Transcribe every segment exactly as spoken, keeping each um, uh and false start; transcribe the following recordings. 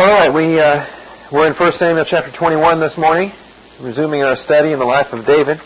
All right, we, uh, we're in First Samuel chapter twenty-one this morning, resuming our study in the life of David.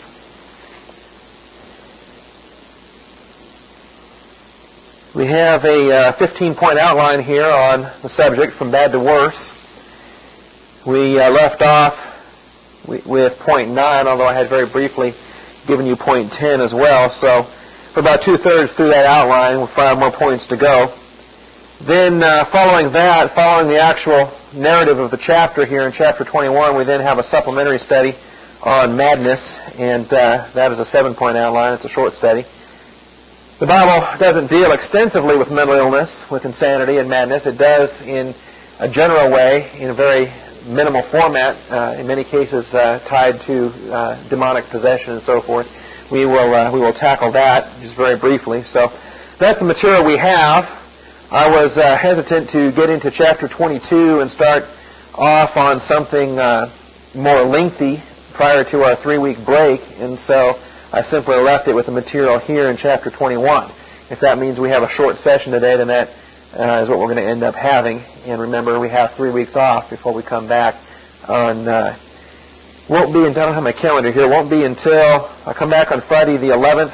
We have a fifteen-point uh, outline here on the subject, from bad to worse. We uh, left off with point nine, although I had very briefly given you point ten as well. So for about two-thirds through that outline, with five more points to go. Then uh, following that, following the actual narrative of the chapter here in chapter twenty-one, we then have a supplementary study on madness, and uh, that is a seven-point outline. It's a short study. The Bible doesn't deal extensively with mental illness, with insanity and madness. It does in a general way, in a very minimal format, uh, in many cases uh, tied to uh, demonic possession and so forth. We will uh, we will tackle that just very briefly. So that's the material we have. I was uh, hesitant to get into chapter twenty-two and start off on something uh, more lengthy prior to our three-week break, and so I simply left it with the material here in chapter twenty-one. If that means we have a short session today, then that uh, is what we're going to end up having. And remember, we have three weeks off before we come back on, uh, won't be, I don't have my calendar here, won't be until, I come back on Friday the eleventh,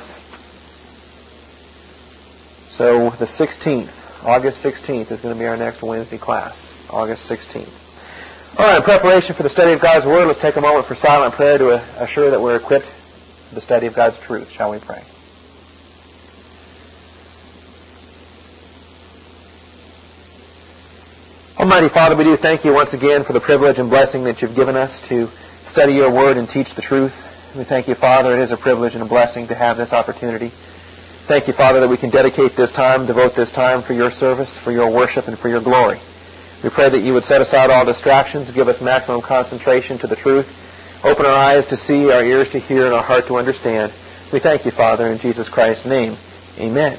so the sixteenth. August sixteenth is going to be our next Wednesday class. August sixteenth. All right, in preparation for the study of God's Word, let's take a moment for silent prayer to assure that we're equipped for the study of God's truth. Shall we pray? Almighty Father, we do thank you once again for the privilege and blessing that you've given us to study your Word and teach the truth. We thank you, Father. It is a privilege and a blessing to have this opportunity. Thank you, Father, that we can dedicate this time, devote this time for your service, for your worship, and for your glory. We pray that you would set aside all distractions, give us maximum concentration to the truth, open our eyes to see, our ears to hear, and our heart to understand. We thank you, Father, in Jesus Christ's name. Amen.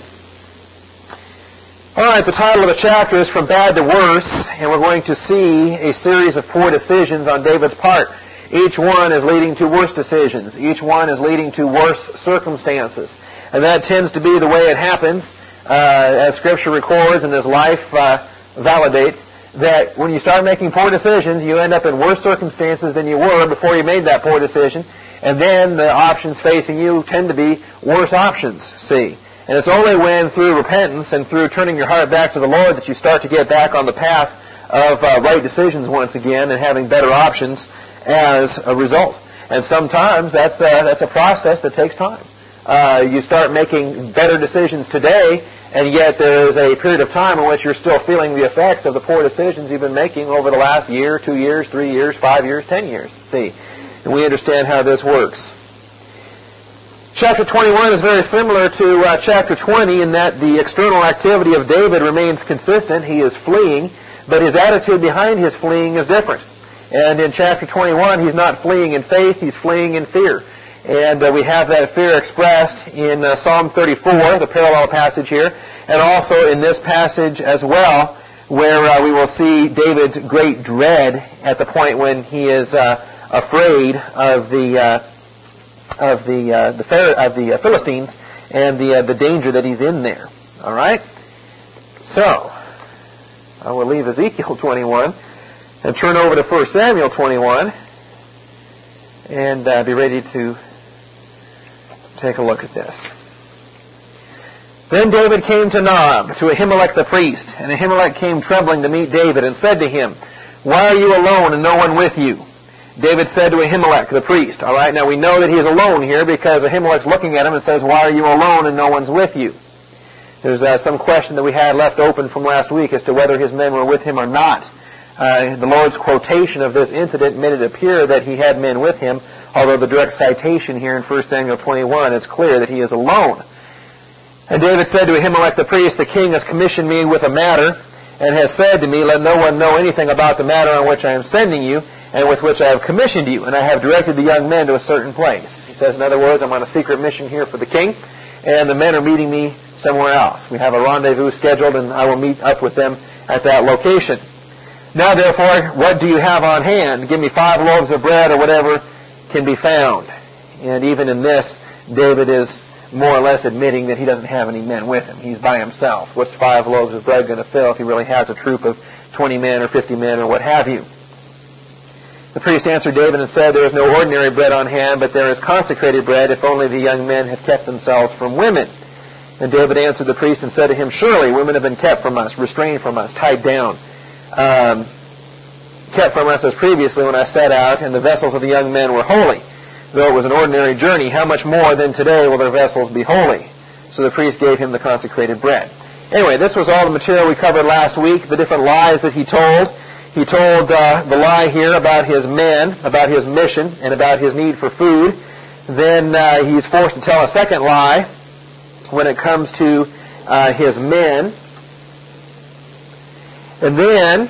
All right, the title of the chapter is From Bad to Worse, and we're going to see a series of poor decisions on David's part. Each one is leading to worse decisions. Each one is leading to worse circumstances. And that tends to be the way it happens, uh, as Scripture records and as life uh, validates, that when you start making poor decisions, you end up in worse circumstances than you were before you made that poor decision. And then the options facing you tend to be worse options, see. And it's only when through repentance and through turning your heart back to the Lord that you start to get back on the path of uh, right decisions once again and having better options as a result. And sometimes that's, uh, that's a process that takes time. Uh, you start making better decisions today, and yet there is a period of time in which you're still feeling the effects of the poor decisions you've been making over the last year, two years, three years, five years, ten years. See, and we understand how this works. Chapter twenty-one is very similar to uh, chapter twenty in that the external activity of David remains consistent. He is fleeing, but his attitude behind his fleeing is different. And in chapter twenty-one, he's not fleeing in faith, he's fleeing in fear. And uh, we have that fear expressed in uh, Psalm thirty-four, the parallel passage here, and also in this passage as well, where uh, we will see David's great dread at the point when he is uh, afraid of the uh, of the uh, the, of the uh, Philistines and the uh, the danger that he's in there. All right. So I will leave Ezekiel twenty-one and turn over to First Samuel twenty-one, and uh, be ready to take a look at this. Then David came to Nob, to Ahimelech the priest, and Ahimelech came trembling to meet David, and said to him, "Why are you alone and no one with you?" David said to Ahimelech the priest. All right, now we know that he is alone here because Ahimelech's looking at him and says, "Why are you alone and no one's with you?" There's uh, some question that we had left open from last week as to whether his men were with him or not. Uh, the Lord's quotation of this incident made it appear that he had men with him, although the direct citation here in First Samuel twenty-one, it's clear that he is alone. And David said to Ahimelech the priest, "The king has commissioned me with a matter, and has said to me, 'Let no one know anything about the matter on which I am sending you, and with which I have commissioned you, and I have directed the young men to a certain place.'" He says, in other words, I'm on a secret mission here for the king, and the men are meeting me somewhere else. We have a rendezvous scheduled, and I will meet up with them at that location. Now, therefore, what do you have on hand? Give me five loaves of bread or whatever can be found. And even in this, David is more or less admitting that he doesn't have any men with him. He's by himself. What's five loaves of bread going to fill if he really has a troop of twenty men or fifty men or what have you. The priest answered David and said, there is no ordinary bread on hand, but there is consecrated bread, if only the young men have kept themselves from women. And David answered the priest and said to him, surely women have been kept from us, restrained from us, tied down, um, kept from us as previously when I set out, and the vessels of the young men were holy. Though it was an ordinary journey, how much more than today will their vessels be holy? So the priest gave him the consecrated bread. Anyway, this was all the material we covered last week, the different lies that he told. He told uh, the lie here about his men, about his mission, and about his need for food. Then uh, he's forced to tell a second lie when it comes to uh, his men. And then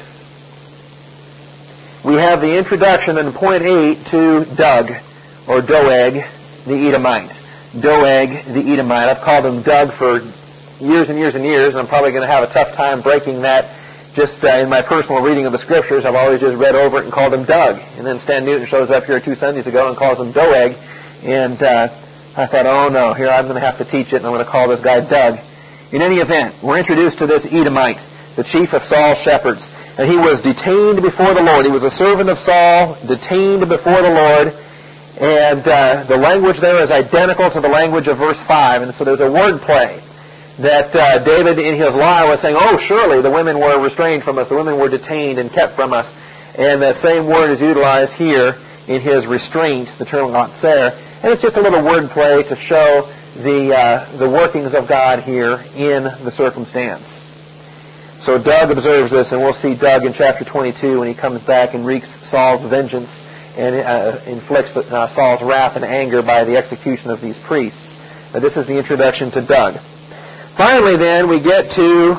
we have the introduction in point eight to Doeg, or Doeg, the Edomite. Doeg, the Edomite. I've called him Doug for years and years and years, and I'm probably going to have a tough time breaking that. Just uh, in my personal reading of the Scriptures, I've always just read over it and called him Doug. And then Stan Newton shows up here two Sundays ago and calls him Doeg. And uh, I thought, oh no, here I'm going to have to teach it, and I'm going to call this guy Doug. In any event, we're introduced to this Edomite, the chief of Saul's shepherds. And he was detained before the Lord. He was a servant of Saul, detained before the Lord. And uh, the language there is identical to the language of verse five. And so there's a word play. That uh, David in his lie was saying, oh, surely the women were restrained from us, the women were detained and kept from us. And the same word is utilized here in his restraint, the term latser. And it's just a little word play to show the, uh, the workings of God here in the circumstance. So Doeg observes this, and we'll see Doeg in chapter twenty-two when he comes back and wreaks Saul's vengeance and uh, inflicts uh, Saul's wrath and anger by the execution of these priests. Now, this is the introduction to Doeg. Finally, then, we get to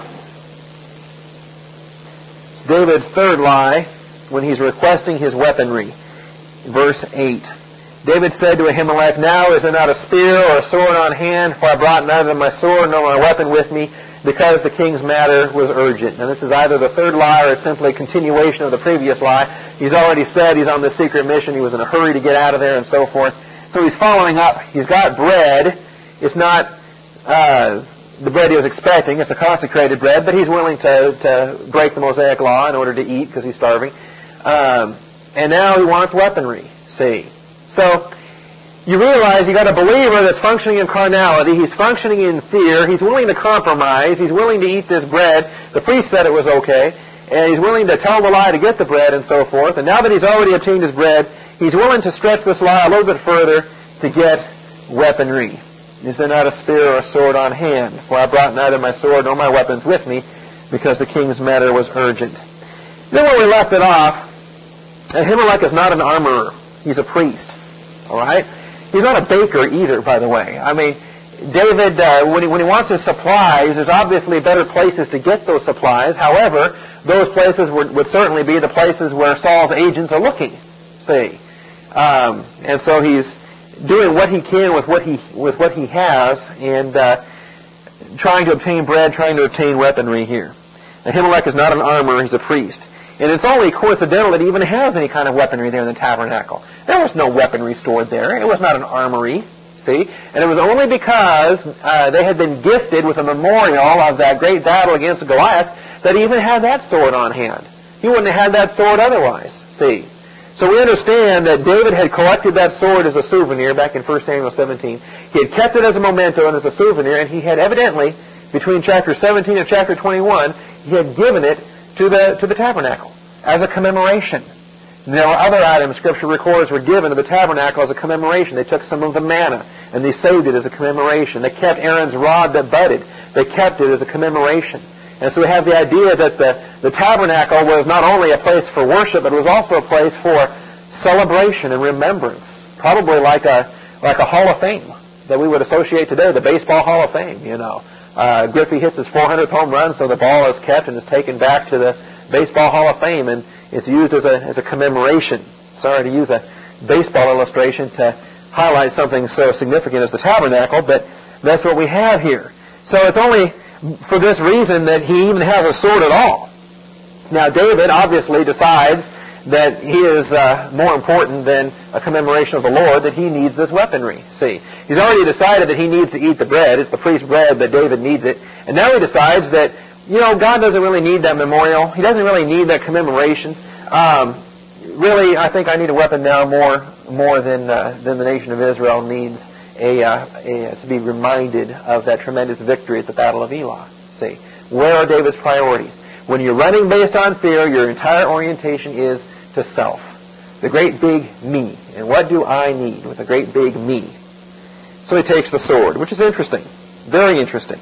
David's third lie when he's requesting his weaponry. Verse eight. David said to Ahimelech, now is there not a spear or a sword on hand, for I brought neither my sword nor my weapon with me, because the king's matter was urgent. Now, this is either the third lie or it's simply a continuation of the previous lie. He's already said he's on this secret mission. He was in a hurry to get out of there and so forth. So he's following up. He's got bread. It's not... Uh, the bread he was expecting. It's a consecrated bread, but he's willing to, to break the Mosaic law in order to eat because he's starving. Um, and now he wants weaponry, see. So you realize you got a believer that's functioning in carnality. He's functioning in fear. He's willing to compromise. He's willing to eat this bread. The priest said it was okay. And he's willing to tell the lie to get the bread and so forth. And now that he's already obtained his bread, he's willing to stretch this lie a little bit further to get weaponry. Is there not a spear or a sword on hand? For I brought neither my sword nor my weapons with me, because the king's matter was urgent. Then where we left it off, Ahimelech is not an armorer. He's a priest. All right? He's not a baker either, by the way. I mean, David, uh, when, he, when he wants his supplies, there's obviously better places to get those supplies. However, those places would, would certainly be the places where Saul's agents are looking. See? Um, and so he's doing what he can with what he with what he has, and uh, trying to obtain bread, trying to obtain weaponry here. Ahimelech is not an armorer; he's a priest, and it's only coincidental that he even has any kind of weaponry there in the tabernacle. There was no weaponry stored there; it was not an armory. See, and it was only because uh, they had been gifted with a memorial of that great battle against Goliath that he even had that sword on hand. He wouldn't have had that sword otherwise. See. So we understand that David had collected that sword as a souvenir back in First Samuel seventeen. He had kept it as a memento and as a souvenir, and he had evidently, between chapter seventeen and chapter twenty-one, he had given it to the to the tabernacle as a commemoration. And there were other items Scripture records were given to the tabernacle as a commemoration. They took some of the manna, and they saved it as a commemoration. They kept Aaron's rod that budded. They kept it as a commemoration. And so we have the idea that the, the tabernacle was not only a place for worship, but it was also a place for celebration and remembrance. Probably like a like a Hall of Fame that we would associate today, the Baseball Hall of Fame, you know. Uh, Griffey hits his four hundredth home run, so the ball is kept and is taken back to the Baseball Hall of Fame, and it's used as a as a commemoration. Sorry to use a baseball illustration to highlight something so significant as the tabernacle, but that's what we have here. So it's only for this reason that he even has a sword at all. Now, David obviously decides that he is uh, more important than a commemoration of the Lord, that he needs this weaponry. See, he's already decided that he needs to eat the bread. It's the priest's bread, but David needs it. And now he decides that you know, God doesn't really need that memorial. He doesn't really need that commemoration. Um, really, I think I need a weapon now more more than uh, than the nation of Israel needs a, uh, a to be reminded of that tremendous victory at the Battle of Elah. See, where are David's priorities? When you're running based on fear, your entire orientation is to self. The great big me. And what do I need with a great big me? So he takes the sword, which is interesting. Very interesting.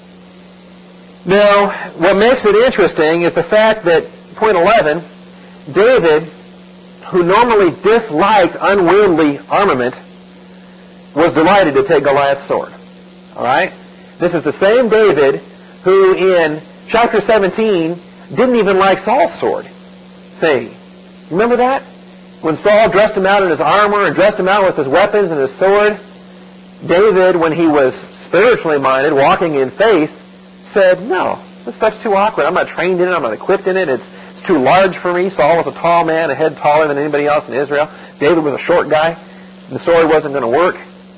Now, what makes it interesting is the fact that, point eleven, David, who normally disliked unwieldy armament, was delighted to take Goliath's sword. All right? This is the same David who in chapter seventeen didn't even like Saul's sword. See, remember that? When Saul dressed him out in his armor and dressed him out with his weapons and his sword, David, when he was spiritually minded, walking in faith, said, no, this stuff's too awkward. I'm not trained in it. I'm not equipped in it. It's, it's too large for me. Saul was a tall man, a head taller than anybody else in Israel. David was a short guy. And the sword wasn't going to work.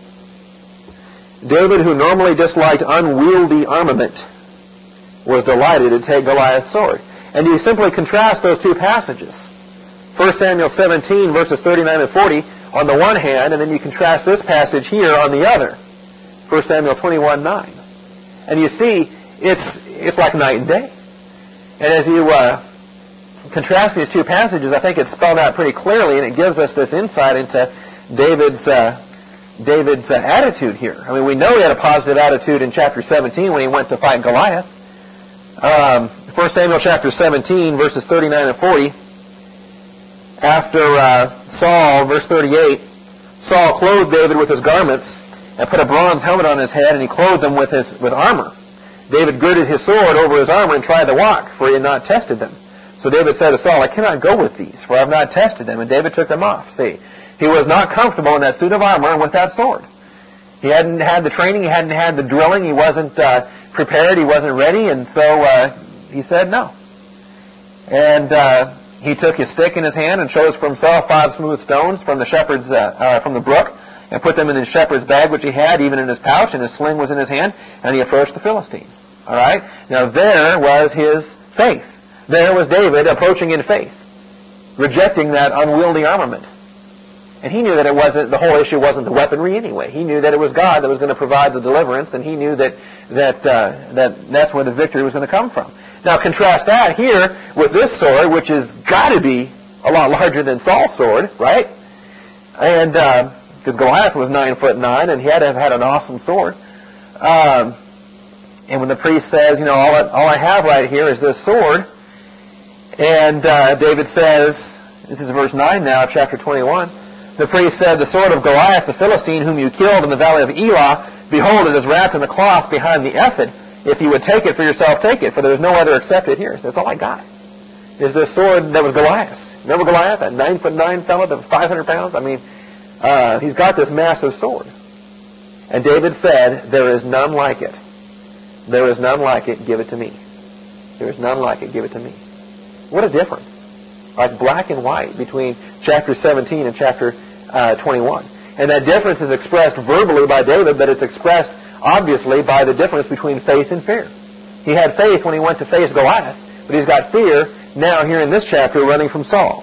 David, who normally disliked unwieldy armament, was delighted to take Goliath's sword. And you simply contrast those two passages. First Samuel seventeen, verses thirty-nine and forty, on the one hand, and then you contrast this passage here on the other. First Samuel twenty-one, nine. And you see, it's it's like night and day. And as you uh, contrast these two passages, I think it's spelled out pretty clearly, and it gives us this insight into David's uh, David's uh, attitude here. I mean, we know he had a positive attitude in chapter seventeen when he went to fight Goliath. Um, First Samuel chapter seventeen, verses thirty-nine and forty. After uh, Saul, verse thirty-eight, Saul clothed David with his garments and put a bronze helmet on his head, and he clothed him with his with armor. David girded his sword over his armor and tried to walk, for he had not tested them. So David said to Saul, I cannot go with these, for I have not tested them. And David took them off. See, he was not comfortable in that suit of armor and with that sword. He hadn't had the training, he hadn't had the drilling, he wasn't uh, prepared, he wasn't ready, and so uh, he said no. And uh, he took his stick in his hand and chose for himself five smooth stones from the shepherd's uh, uh, from the brook, and put them in his shepherd's bag, which he had, even in his pouch, and his sling was in his hand, and he approached the Philistine. All right? Now there was his faith. There was David approaching in faith, rejecting that unwieldy armament. And he knew that it wasn't, the whole issue wasn't the weaponry anyway. He knew that it was God that was going to provide the deliverance, and he knew that that uh, that that's where the victory was going to come from. Now contrast that here with this sword, which has got to be a lot larger than Saul's sword, right? And because uh, Goliath was nine foot nine, and he had to have had an awesome sword. Um, and when the priest says, you know, all I, all I have right here is this sword, and uh, David says, this is verse nine now of chapter twenty-one. The priest said, the sword of Goliath, the Philistine, whom you killed in the valley of Elah, behold, it is wrapped in the cloth behind the ephod. If you would take it for yourself, take it, for there is no other except it here. So that's all I got, is this sword that was Goliath's. Remember Goliath, that nine foot nine fellow that was five hundred pounds? I mean, uh, he's got this massive sword. And David said, there is none like it. There is none like it, give it to me. There is none like it, give it to me. What a difference. Like black and white between chapter seventeen and chapter uh, twenty-one. And that difference is expressed verbally by David, but it's expressed obviously by the difference between faith and fear. He had faith when he went to face Goliath, but he's got fear now here in this chapter running from Saul.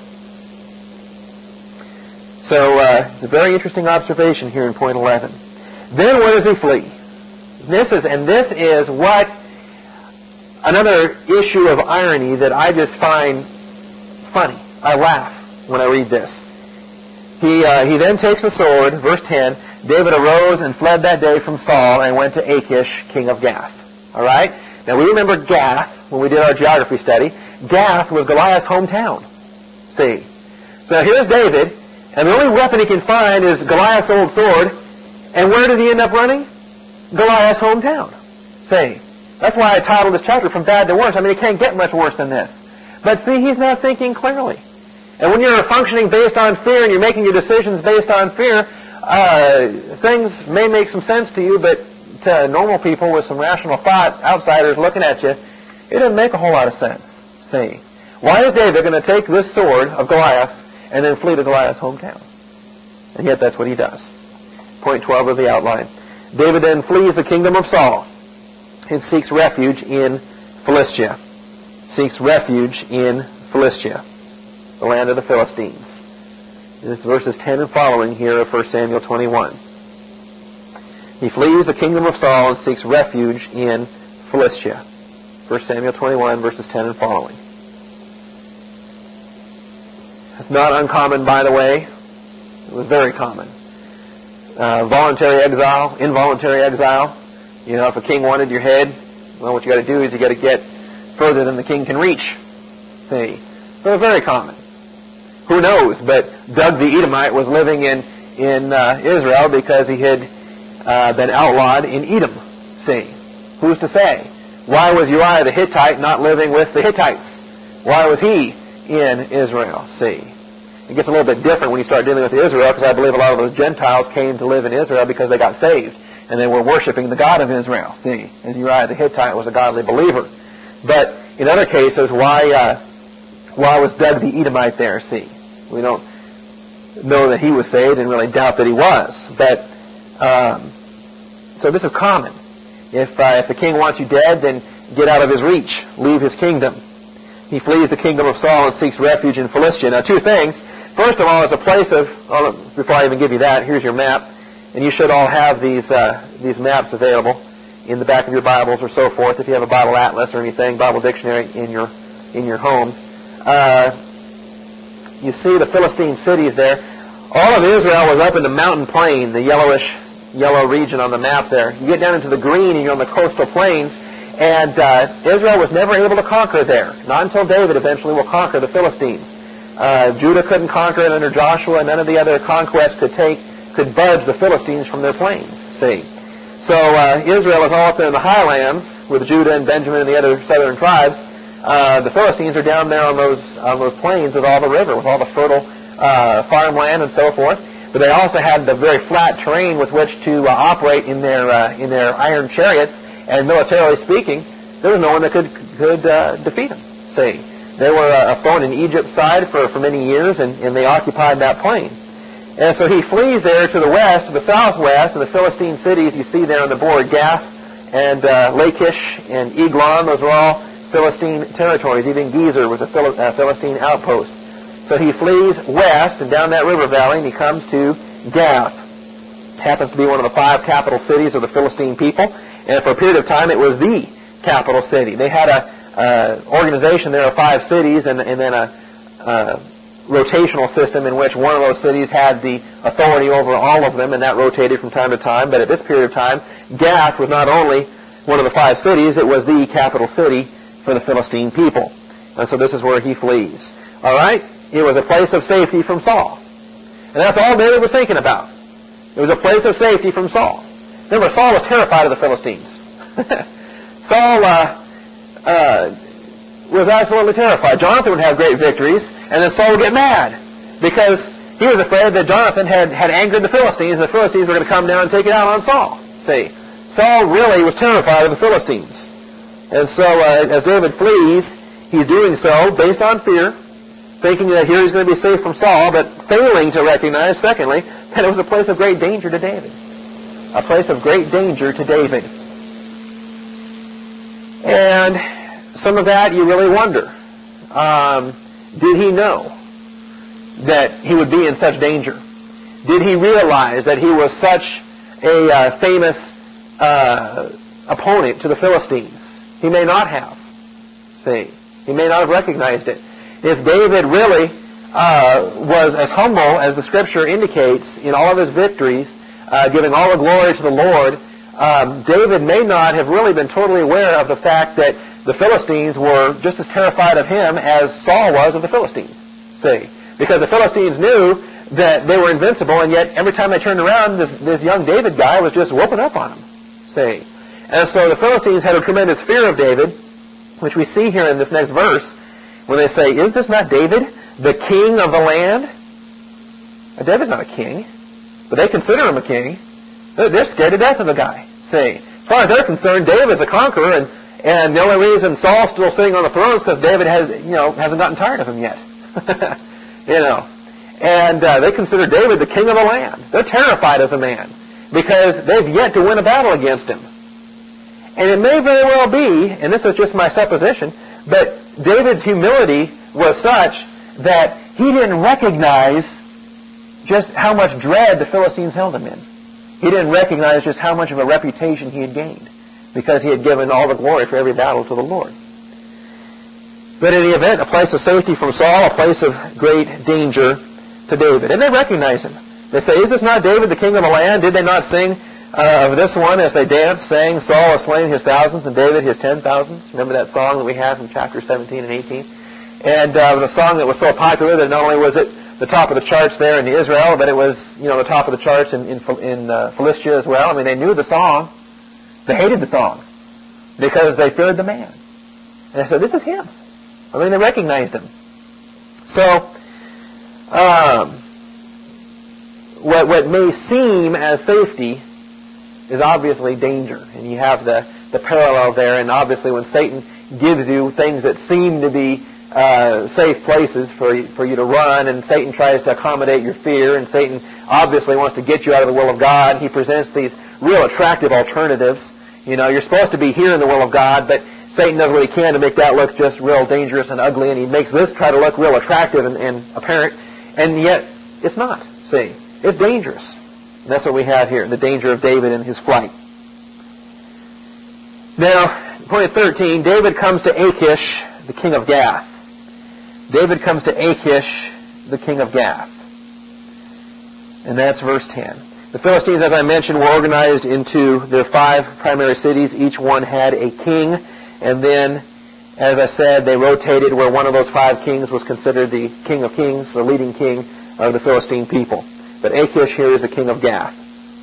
So uh, it's a very interesting observation here in point eleven. Then where does he flee? This is, and this is what another issue of irony that I just find funny. I laugh when I read this. He uh, he then takes the sword, verse ten, David arose and fled that day from Saul and went to Achish, king of Gath. All right? Now we remember Gath when we did our geography study. Gath was Goliath's hometown. See? So here's David, and the only weapon he can find is Goliath's old sword. And where does he end up running? Goliath's hometown. See? That's why I titled this chapter From Bad to Worse. I mean, it can't get much worse than this. But see, he's not thinking clearly. And when you're functioning based on fear and you're making your decisions based on fear, uh, things may make some sense to you, but to normal people with some rational thought, outsiders looking at you, it doesn't make a whole lot of sense. See? Why is David going to take this sword of Goliath and then flee to Goliath's hometown? And yet that's what he does. Point twelve of the outline. David then flees the kingdom of Saul and seeks refuge in Philistia, seeks refuge in Philistia, the land of the Philistines. This is verses ten and following here of First Samuel twenty-one. He flees the kingdom of Saul and seeks refuge in Philistia. First Samuel twenty-one, verses ten and following. It's not uncommon, by the way. It was very common. Uh, voluntary exile, involuntary exile. You know, if a king wanted your head, well, what you got to do is you got to get further than the king can reach. See, so it's very common. Who knows? But Doug the Edomite was living in in uh, Israel because he had uh, been outlawed in Edom. See, who's to say? Why was Uriah the Hittite not living with the Hittites? Why was he in Israel? See, it gets a little bit different when you start dealing with Israel, because I believe a lot of those Gentiles came to live in Israel because they got saved and they were worshiping the God of Israel. See, and Uriah the Hittite was a godly believer. But in other cases, why uh, why was Doug the Edomite there? See, we don't know that he was saved and really doubt that he was. But um, so this is common. If uh, if the king wants you dead, then get out of his reach, leave his kingdom. He flees the kingdom of Saul and seeks refuge in Philistia. Now, two things. First of all, it's a place of. Well, before I even give you that, here's your map, and you should all have these uh, these maps available in the back of your Bibles or so forth. If you have a Bible atlas or anything, Bible dictionary in your in your homes, uh, you see the Philistine cities there. All of Israel was up in the mountain plain, the yellowish yellow region on the map there. You get down into the green, and you're on the coastal plains. And uh, Israel was never able to conquer there. Not until David eventually will conquer the Philistines. Uh, Judah couldn't conquer it under Joshua, and none of the other conquests could take, could budge the Philistines from their plains. See, so uh, Israel is all up there in the highlands with Judah and Benjamin and the other southern tribes. Uh, the Philistines are down there on those on those plains with all the river, with all the fertile uh, farmland and so forth. But they also had the very flat terrain with which to uh, operate in their uh, in their iron chariots. And militarily speaking, there was no one that could could uh, defeat them. See, they were uh, a thorn in Egypt's side for, for many years, and, and they occupied that plain. And so he flees there to the west, to the southwest, and the Philistine cities you see there on the board, Gath and uh, Lachish and Eglon, those were all Philistine territories. Even Gezer was a Phil- uh, Philistine outpost. So he flees west and down that river valley, and he comes to Gath. It happens to be one of the five capital cities of the Philistine people. And for a period of time, it was the capital city. They had a uh, organization there of five cities, and, and then a, a rotational system in which one of those cities had the authority over all of them, and that rotated from time to time. But at this period of time, Gath was not only one of the five cities, it was the capital city for the Philistine people. And so this is where he flees. All right? It was a place of safety from Saul. And that's all David was thinking about. It was a place of safety from Saul. Remember, Saul was terrified of the Philistines. Saul uh, uh, was absolutely terrified. Jonathan would have great victories, and then Saul would get mad because he was afraid that Jonathan had, had angered the Philistines, and the Philistines were going to come down and take it out on Saul. See, Saul really was terrified of the Philistines. And so uh, as David flees, he's doing so based on fear, thinking that here he's going to be safe from Saul, but failing to recognize, secondly, that it was a place of great danger to David. A place of great danger to David. And some of that you really wonder. Um, did he know that he would be in such danger? Did he realize that he was such a uh, famous uh, opponent to the Philistines? He may not have. See, he may not have recognized it. If David really uh, was as humble as the Scripture indicates in all of his victories, Uh, giving all the glory to the Lord, um, David may not have really been totally aware of the fact that the Philistines were just as terrified of him as Saul was of the Philistines. See? Because the Philistines knew that they were invincible, and yet every time they turned around, this, this young David guy was just whooping up on them. See? And so the Philistines had a tremendous fear of David, which we see here in this next verse, when they say, "Is this not David, the king of the land?" Now, David's not a king. But they consider him a king. They're scared to death of the guy. See, as far as they're concerned, David's a conqueror, and, and the only reason Saul's still sitting on the throne is because David has, you know, hasn't gotten tired of him yet. you know, and uh, they consider David the king of the land. They're terrified of the man because they've yet to win a battle against him. And it may very well be, and this is just my supposition, but David's humility was such that he didn't recognize just how much dread the Philistines held him in. He didn't recognize just how much of a reputation he had gained, because he had given all the glory for every battle to the Lord. But in the event, a place of safety from Saul, a place of great danger to David. And they recognize him. They say, is this not David, the king of the land? Did they not sing uh, of this one as they danced, saying, Saul has slain his thousands and David his ten thousands? Remember that song that we have from chapter seventeen and eighteen? And uh, the song that was so popular that not only was it the top of the charts there in Israel, but it was, you know, the top of the charts in, in, in uh, Philistia as well. I mean, they knew the song. They hated the song because they feared the man. And they said, this is him. I mean, they recognized him. So, um, what what may seem as safety is obviously danger. And you have the, the parallel there. And obviously when Satan gives you things that seem to be uh, safe places for, for you to run, and Satan tries to accommodate your fear, and Satan obviously wants to get you out of the will of God, he presents these real attractive alternatives. You know, you're supposed to be here in the will of God, but Satan does what he can to make that look just real dangerous and ugly, and he makes this try to look real attractive and, and apparent, and yet it's not. See, it's dangerous. And that's what we have here, the danger of David and his flight. Now, point thirteen, David comes to Achish, the king of Gath. David comes to Achish, the king of Gath. And that's verse ten. The Philistines, as I mentioned, were organized into their five primary cities. Each one had a king. And then, as I said, they rotated where one of those five kings was considered the king of kings, the leading king of the Philistine people. But Achish here is the king of Gath.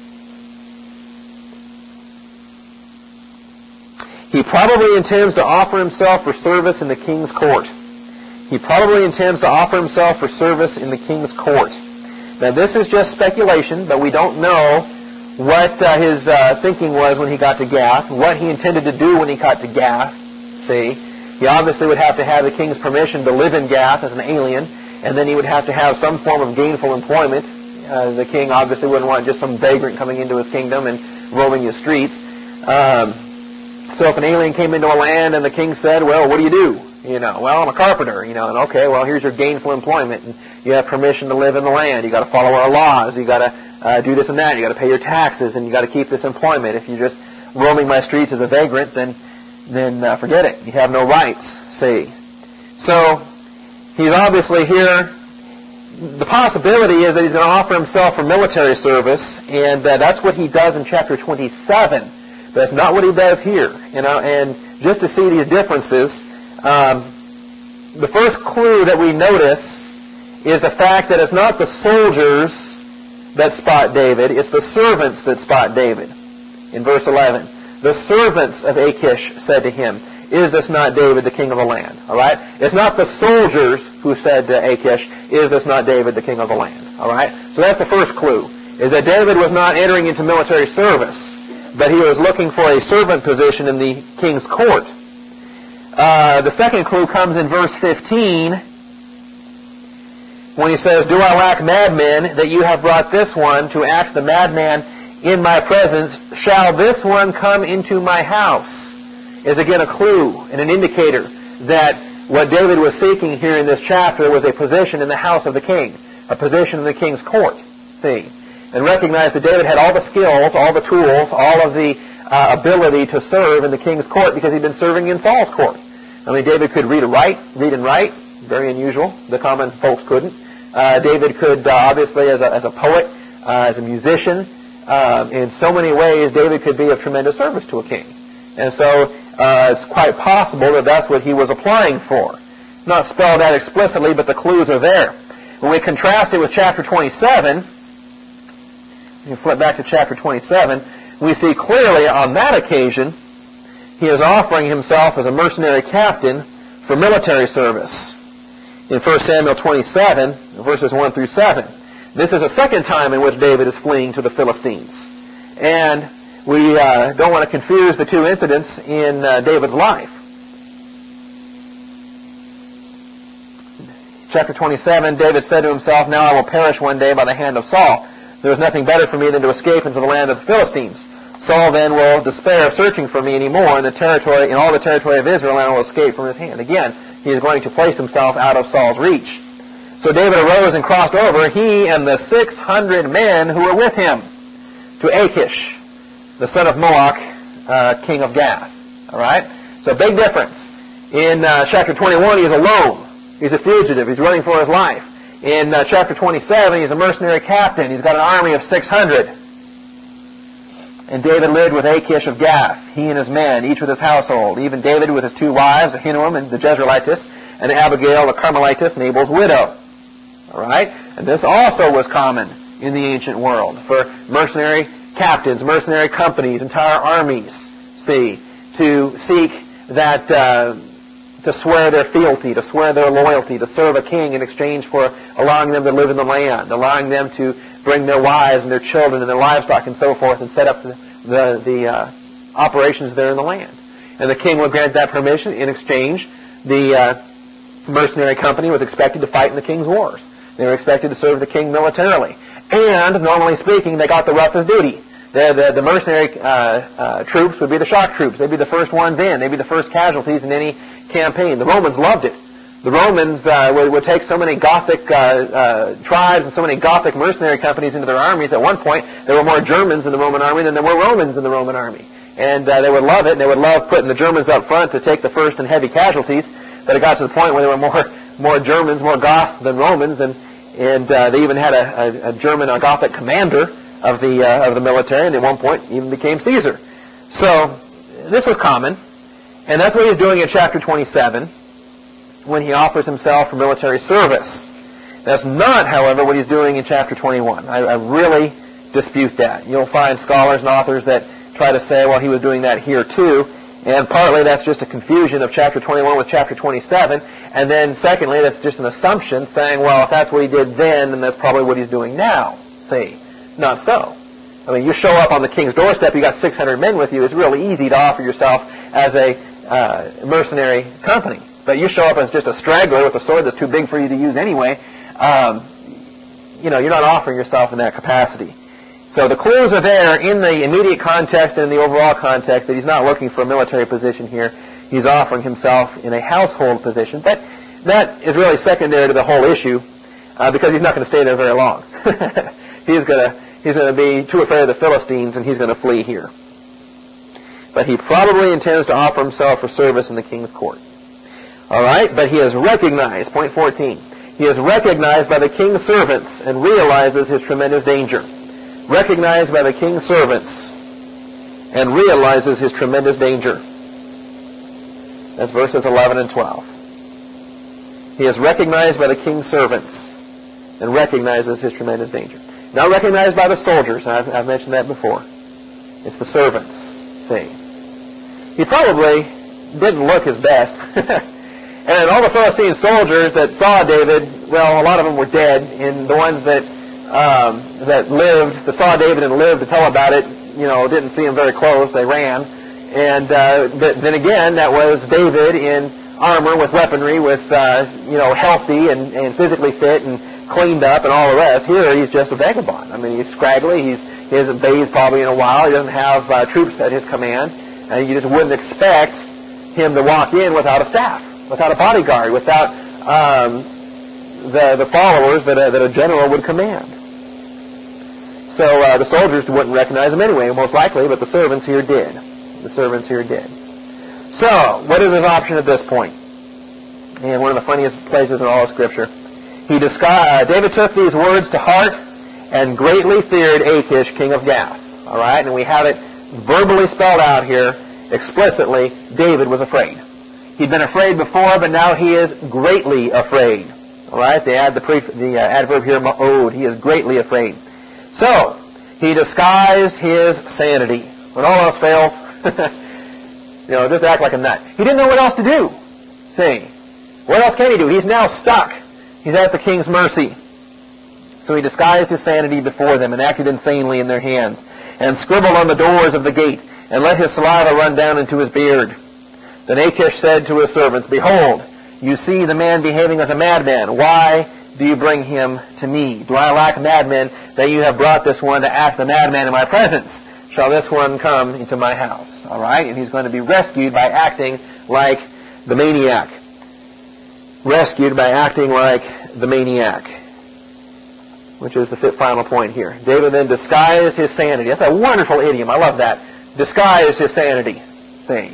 He probably intends to offer himself for service in the king's court. He probably intends to offer himself for service in the king's court. Now, this is just speculation, but we don't know what uh, his uh, thinking was when he got to Gath, what he intended to do when he got to Gath. See, he obviously would have to have the king's permission to live in Gath as an alien, and then he would have to have some form of gainful employment. Uh, the king obviously wouldn't want just some vagrant coming into his kingdom and roaming his streets. Um, so if an alien came into a land and the king said, well, what do you do? You know, well, I'm a carpenter, you know, and okay, well, here's your gainful employment, and you have permission to live in the land. You got to follow our laws. You got to uh, do this and that. You got to pay your taxes, and you got to keep this employment. If you're just roaming my streets as a vagrant, then then uh, forget it. You have no rights. See, so he's obviously here. The possibility is that he's going to offer himself for military service, and uh, that's what he does in chapter twenty-seven. But that's not what he does here. You know, and just to see these differences. Um, the first clue that we notice is the fact that it's not the soldiers that spot David, it's the servants that spot David. In verse eleven, the servants of Achish said to him, is this not David, the king of the land? All right? It's not the soldiers who said to Achish, is this not David, the king of the land? All right? So that's the first clue, is that David was not entering into military service, but he was looking for a servant position in the king's court. Uh, the second clue comes in verse fifteen when he says, do I lack madmen that you have brought this one to act the madman in my presence? Shall this one come into my house? Is again a clue and an indicator that what David was seeking here in this chapter was a position in the house of the king, a position in the king's court. See? And recognize that David had all the skills, all the tools, all of the uh, ability to serve in the king's court because he'd been serving in Saul's court. I mean, David could read and write, read and write, very unusual. The common folks couldn't. Uh, David could, uh, obviously, as a, as a poet, uh, as a musician, uh, in so many ways, David could be of tremendous service to a king. And so, uh, it's quite possible that that's what he was applying for. Not spelled out explicitly, but the clues are there. When we contrast it with chapter twenty-seven, you flip back to chapter twenty-seven, we see clearly on that occasion, he is offering himself as a mercenary captain for military service. In First Samuel twenty-seven, verses one through seven. This is a second time in which David is fleeing to the Philistines. And we uh, don't want to confuse the two incidents in uh, David's life. Chapter twenty-seven, David said to himself, now I will perish one day by the hand of Saul. There is nothing better for me than to escape into the land of the Philistines. Saul then will despair of searching for me anymore in the territory, in all the territory of Israel, and I will escape from his hand. Again, he is going to place himself out of Saul's reach. So David arose and crossed over, he and the six hundred men who were with him, to Achish, the son of Moloch, uh, king of Gath. All right? So big difference. In uh, chapter twenty-one, he is alone. He's a fugitive. He's running for his life. In uh, chapter twenty-seven, he's a mercenary captain. He's got an army of six hundred. And David lived with Achish of Gath, he and his men, each with his household. Even David with his two wives, Ahinoam and the Jezreelitess, and Abigail, the Carmelitess, Nabal's widow. All right? And this also was common in the ancient world for mercenary captains, mercenary companies, entire armies, see, to seek that, uh, to swear their fealty, to swear their loyalty, to serve a king in exchange for allowing them to live in the land, allowing them to bring their wives and their children and their livestock and so forth and set up the, the, the uh, operations there in the land. And the king would grant that permission. In exchange, the uh, mercenary company was expected to fight in the king's wars. They were expected to serve the king militarily. And, normally speaking, they got the roughest duty. The, the, the mercenary uh, uh, troops would be the shock troops. They'd be the first ones in. They'd be the first casualties in any campaign. The Romans loved it. The Romans uh, would, would take so many Gothic uh, uh, tribes and so many Gothic mercenary companies into their armies. At one point, there were more Germans in the Roman army than there were Romans in the Roman army. And uh, they would love it, and they would love putting the Germans up front to take the first and heavy casualties. But it got to the point where there were more more Germans, more Goths than Romans, and and uh, they even had a, a, a German, a Gothic commander of the uh, of the military, and at one point even became Caesar. So this was common, and that's what he's doing in chapter twenty-seven. When he offers himself for military service. That's not, however, what he's doing in chapter twenty-one. I, I really dispute that. You'll find scholars and authors that try to say, well, he was doing that here too, and partly that's just a confusion of chapter twenty-one with chapter twenty-seven, and then secondly, that's just an assumption saying, well, if that's what he did then, then that's probably what he's doing now. See, not so. I mean, you show up on the king's doorstep, you got six hundred men with you, it's really easy to offer yourself as a uh, mercenary company. But you show up as just a straggler with a sword that's too big for you to use anyway, um, you know, you're not offering yourself in that capacity. So the clues are there in the immediate context and in the overall context that he's not looking for a military position here. He's offering himself in a household position. But that is really secondary to the whole issue uh, because he's not going to stay there very long. he's going to he's going to be too afraid of the Philistines, and he's going to flee here. But he probably intends to offer himself for service in the king's court. All right, but he is recognized, point fourteen, he is recognized by the king's servants and realizes his tremendous danger. Recognized by the king's servants and realizes his tremendous danger. That's verses eleven and twelve. He is recognized by the king's servants and recognizes his tremendous danger. Not recognized by the soldiers, I've, I've mentioned that before. It's the servants, see. He probably didn't look his best. And all the Philistine soldiers that saw David, well, a lot of them were dead, and the ones that um, that lived, that saw David and lived to tell about it, you know, didn't see him very close. They ran. And uh, but then again, that was David in armor with weaponry, with uh, you know, healthy and, and physically fit and cleaned up and all the rest. Here, he's just a vagabond. I mean, he's scraggly. He's he hasn't bathed probably in a while. He doesn't have uh, troops at his command, and you just wouldn't expect him to walk in without a staff, without a bodyguard, without um, the the followers that a, that a general would command. So uh, the soldiers wouldn't recognize him anyway, most likely, but the servants here did. The servants here did. So, what is his option at this point? And one of the funniest places in all of Scripture. He disguised, uh, David took these words to heart and greatly feared Achish, king of Gath. All right, and we have it verbally spelled out here explicitly. David was afraid. He'd been afraid before, but now he is greatly afraid. All right, they add the, pre- the uh, adverb here, ma'od. He is greatly afraid. So, he disguised his sanity. When all else fails, you know, just act like a nut. He didn't know what else to do. See, what else can he do? He's now stuck. He's at the king's mercy. So he disguised his sanity before them and acted insanely in their hands, and scribbled on the doors of the gate, and let his saliva run down into his beard. Then Achish said to his servants, "Behold, you see the man behaving as a madman. Why do you bring him to me? Do I lack madmen that you have brought this one to act the madman in my presence?" shall this one come into my house. All right? And he's going to be rescued by acting like the maniac. Rescued by acting like the maniac. Which is the fifth final point here. David then disguised his sanity. That's a wonderful idiom. I love that. Disguised his sanity. See?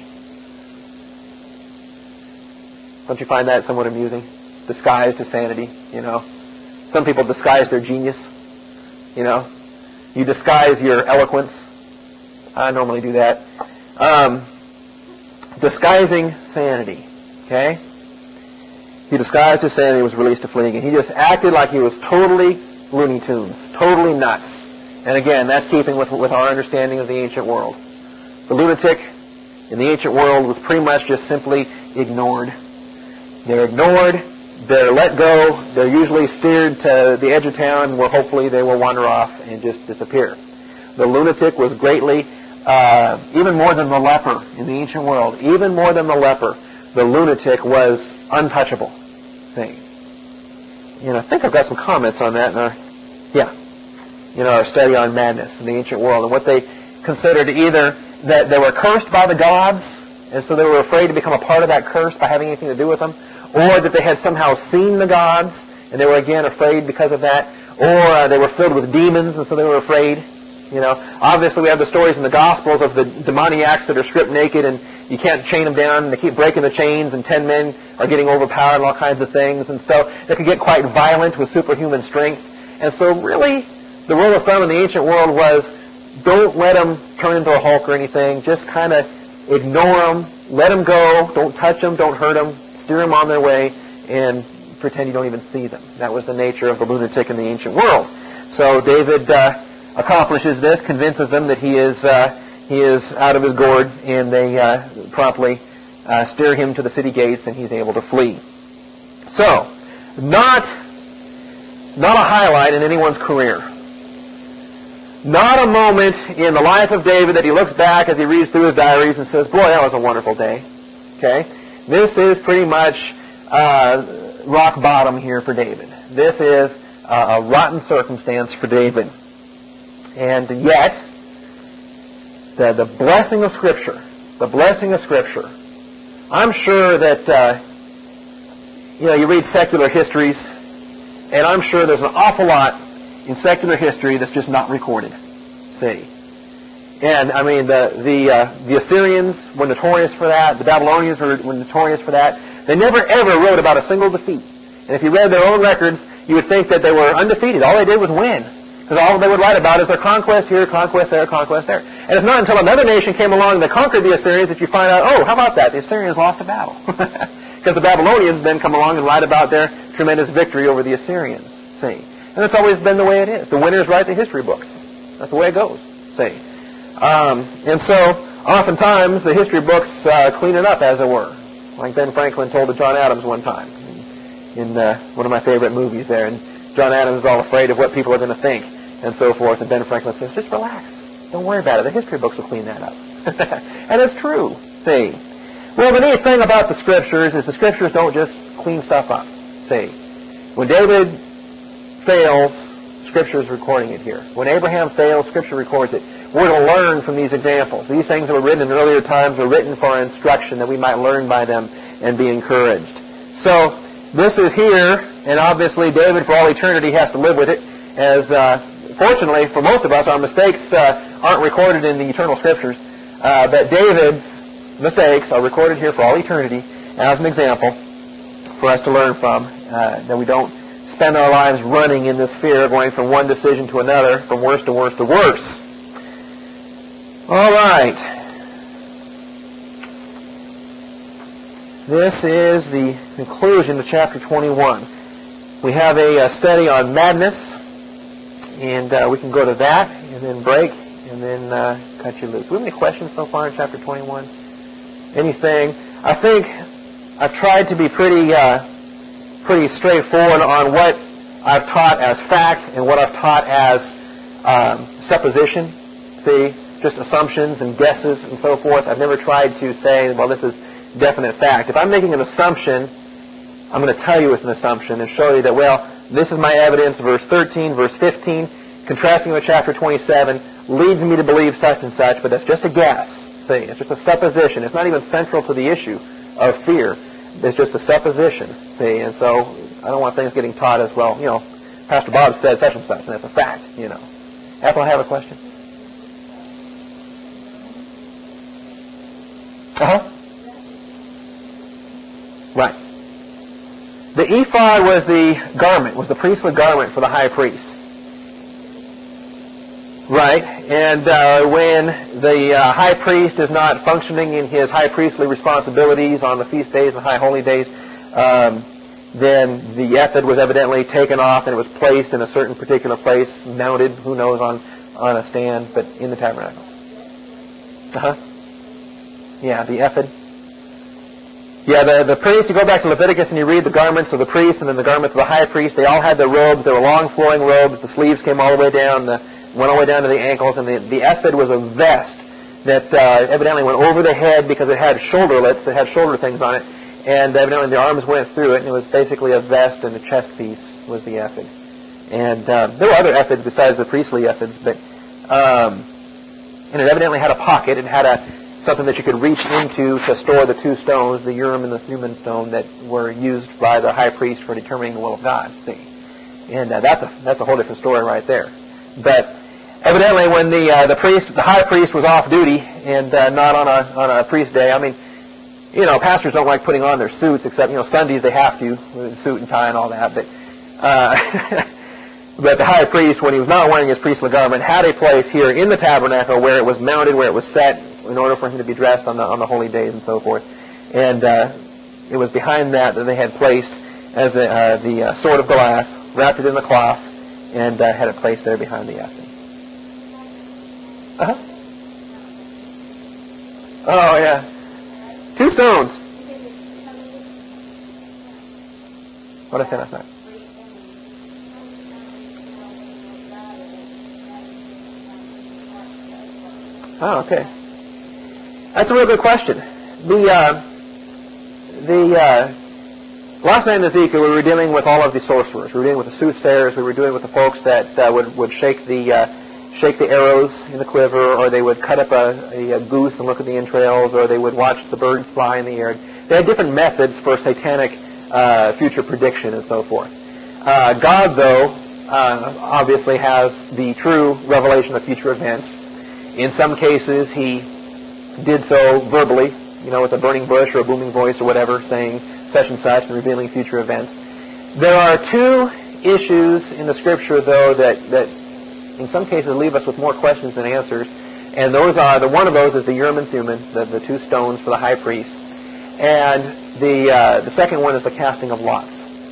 Don't you find that somewhat amusing? Disguised his sanity, you know. Some people disguise their genius. You know. You disguise your eloquence. I normally do that. Um, disguising sanity. Okay? He disguised his sanity and was released to fleeing. And he just acted like he was totally Looney Tunes. Totally nuts. And again, that's keeping with, with our understanding of the ancient world. The lunatic in the ancient world was pretty much just simply ignored. They're ignored. They're let go. They're usually steered to the edge of town where hopefully they will wander off and just disappear. The lunatic was greatly, uh, even more than the leper in the ancient world, even more than the leper, the lunatic was untouchable. See? You know, I think I've got some comments on that in our, yeah, you know, our study on madness in the ancient world and what they considered either that they were cursed by the gods and so they were afraid to become a part of that curse by having anything to do with them, or that they had somehow seen the gods and they were again afraid because of that, or uh, they were filled with demons and so they were afraid. You know, obviously we have the stories in the Gospels of the demoniacs that are stripped naked and you can't chain them down and they keep breaking the chains and ten men are getting overpowered and all kinds of things. And so they could get quite violent with superhuman strength. And so really the rule of thumb in the ancient world was don't let them turn into a Hulk or anything. Just kind of ignore them. Let them go. Don't touch them. Don't hurt them. Steer them on their way and pretend you don't even see them. That was the nature of the lunatic in the ancient world. So David uh, accomplishes this, convinces them that he is uh, he is out of his gourd, and they uh, promptly uh, steer him to the city gates, and he's able to flee. So, not not a highlight in anyone's career. Not a moment in the life of David that he looks back as he reads through his diaries and says, "Boy, that was a wonderful day." Okay, this is pretty much uh, rock bottom here for David. This is uh, a rotten circumstance for David. And yet, the, the blessing of Scripture, the blessing of Scripture, I'm sure that, uh, you know, you read secular histories, and I'm sure there's an awful lot in secular history that's just not recorded. See? And, I mean, the the, uh, the Assyrians were notorious for that. The Babylonians were, were notorious for that. They never, ever wrote about a single defeat. And if you read their own records, you would think that they were undefeated. All they did was win. Because all they would write about is their conquest here, conquest there, conquest there. And it's not until another nation came along that conquered the Assyrians that you find out, oh, how about that? The Assyrians lost a battle. Because the Babylonians then come along and write about their tremendous victory over the Assyrians. See? And that's always been the way it is. The winners write the history books. That's the way it goes. See? Um, and so, oftentimes, the history books uh, clean it up, as it were. Like Ben Franklin told to John Adams one time in uh, one of my favorite movies there. And John Adams is all afraid of what people are going to think and so forth. And Ben Franklin says, just relax. Don't worry about it. The history books will clean that up. And it's true. See? Well, the neat thing about the Scriptures is the Scriptures don't just clean stuff up. See? When David fails, Scripture is recording it here. When Abraham fails, Scripture records it. We're to learn from these examples. These things that were written in earlier times were written for our instruction, that we might learn by them and be encouraged. So, this is here, and obviously David for all eternity has to live with it, as uh, fortunately for most of us, our mistakes uh, aren't recorded in the eternal Scriptures, uh, but David's mistakes are recorded here for all eternity as an example for us to learn from, uh, that we don't spend our lives running in this fear, going from one decision to another, from worse to worse to worse. All right. This is the conclusion to chapter twenty-one. We have a, a study on madness, and uh, we can go to that, and then break, and then uh, cut you loose. Do we have any questions so far in chapter twenty-one? Anything? I think I've tried to be pretty, uh, pretty straightforward on what I've taught as fact and what I've taught as um, supposition. See, just assumptions and guesses and so forth. I've never tried to say, well, this is definite fact. If I'm making an assumption, I'm going to tell you it's an assumption and show you that, well, this is my evidence, verse thirteen, verse fifteen, contrasting with chapter twenty-seven. leads me to believe such and such, but that's just a guess. See, it's just a supposition. It's not even central to the issue of fear. It's just a supposition. See, and so I don't want things getting taught as well. You know, Pastor Bob said such and such, and that's a fact. You know. Ethel, I have a question. Uh huh. Right. The ephod was the garment, was the priestly garment for the high priest. Right. And uh, when the uh, high priest is not functioning in his high priestly responsibilities on the feast days and high holy days, um, then the ephod was evidently taken off and it was placed in a certain particular place, mounted, who knows, on, on a stand, but in the tabernacle. Uh-huh. Yeah, the ephod. Yeah, the, the priest, you go back to Leviticus and you read the garments of the priest and then the garments of the high priest. They all had their robes. They were long flowing robes. The sleeves came all the way down, the, went all the way down to the ankles. And the, the ephod was a vest that uh, evidently went over the head because it had shoulderlets. It had shoulder things on it. And evidently the arms went through it. And it was basically a vest, and the chest piece was the ephod. And uh, there were other ephods besides the priestly ephods. But, um, and it evidently had a pocket. It had a... something that you could reach into to store the two stones, the Urim and the Thummim stone, that were used by the high priest for determining the will of God. See, and uh, that's a that's a whole different story right there. But evidently, when the uh, the priest, the high priest, was off duty and uh, not on a on a priest day, I mean, you know, pastors don't like putting on their suits, except you know Sundays they have to, with suit and tie and all that. But uh, But the high priest, when he was not wearing his priestly garment, had a place here in the tabernacle where it was mounted, where it was set, in order for him to be dressed on the on the holy days and so forth. And uh, it was behind that that they had placed as a, uh, the uh, sword of Goliath, wrapped it in the cloth, and uh, had it placed there behind the ephod. Uh-huh. Oh, yeah. Two stones. What did I say last night? Oh, okay. That's a real good question. The uh, the uh, last night in Ezekiel, we were dealing with all of the sorcerers. We were dealing with the soothsayers. We were dealing with the folks that uh, would would shake the uh, shake the arrows in the quiver, or they would cut up a, a, a goose and look at the entrails, or they would watch the birds fly in the air. They had different methods for satanic uh, future prediction and so forth. Uh, God, though, uh, obviously has the true revelation of future events. In some cases, he did so verbally, you know, with a burning bush or a booming voice or whatever, saying such and such and revealing future events. There are two issues in the Scripture, though, that, that in some cases leave us with more questions than answers. And those are, the one of those is the Urim and Thummim, the, the two stones for the high priest. And the, uh, the second one is the casting of lots.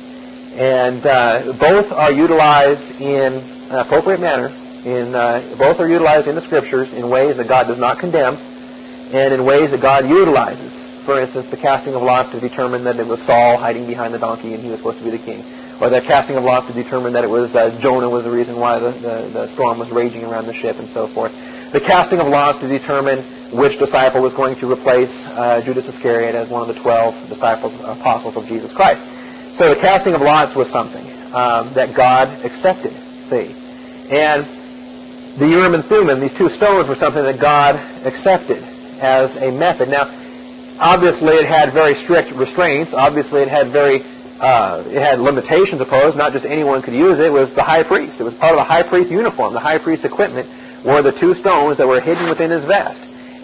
And uh, both are utilized in an appropriate manner. In, uh, both are utilized in the Scriptures in ways that God does not condemn and in ways that God utilizes. For instance, the casting of lots to determine that it was Saul hiding behind the donkey and he was supposed to be the king. Or the casting of lots to determine that it was uh, Jonah was the reason why the, the, the storm was raging around the ship and so forth. The casting of lots to determine which disciple was going to replace uh, Judas Iscariot as one of the twelve disciples, apostles of Jesus Christ. So the casting of lots was something um, that God accepted. See? And the Urim and Thummim, these two stones, were something that God accepted as a method. Now, obviously, it had very strict restraints. Obviously, it had very, uh, it had limitations opposed. Not just anyone could use it. It was the high priest. It was part of the high priest uniform. The high priest equipment were the two stones that were hidden within his vest.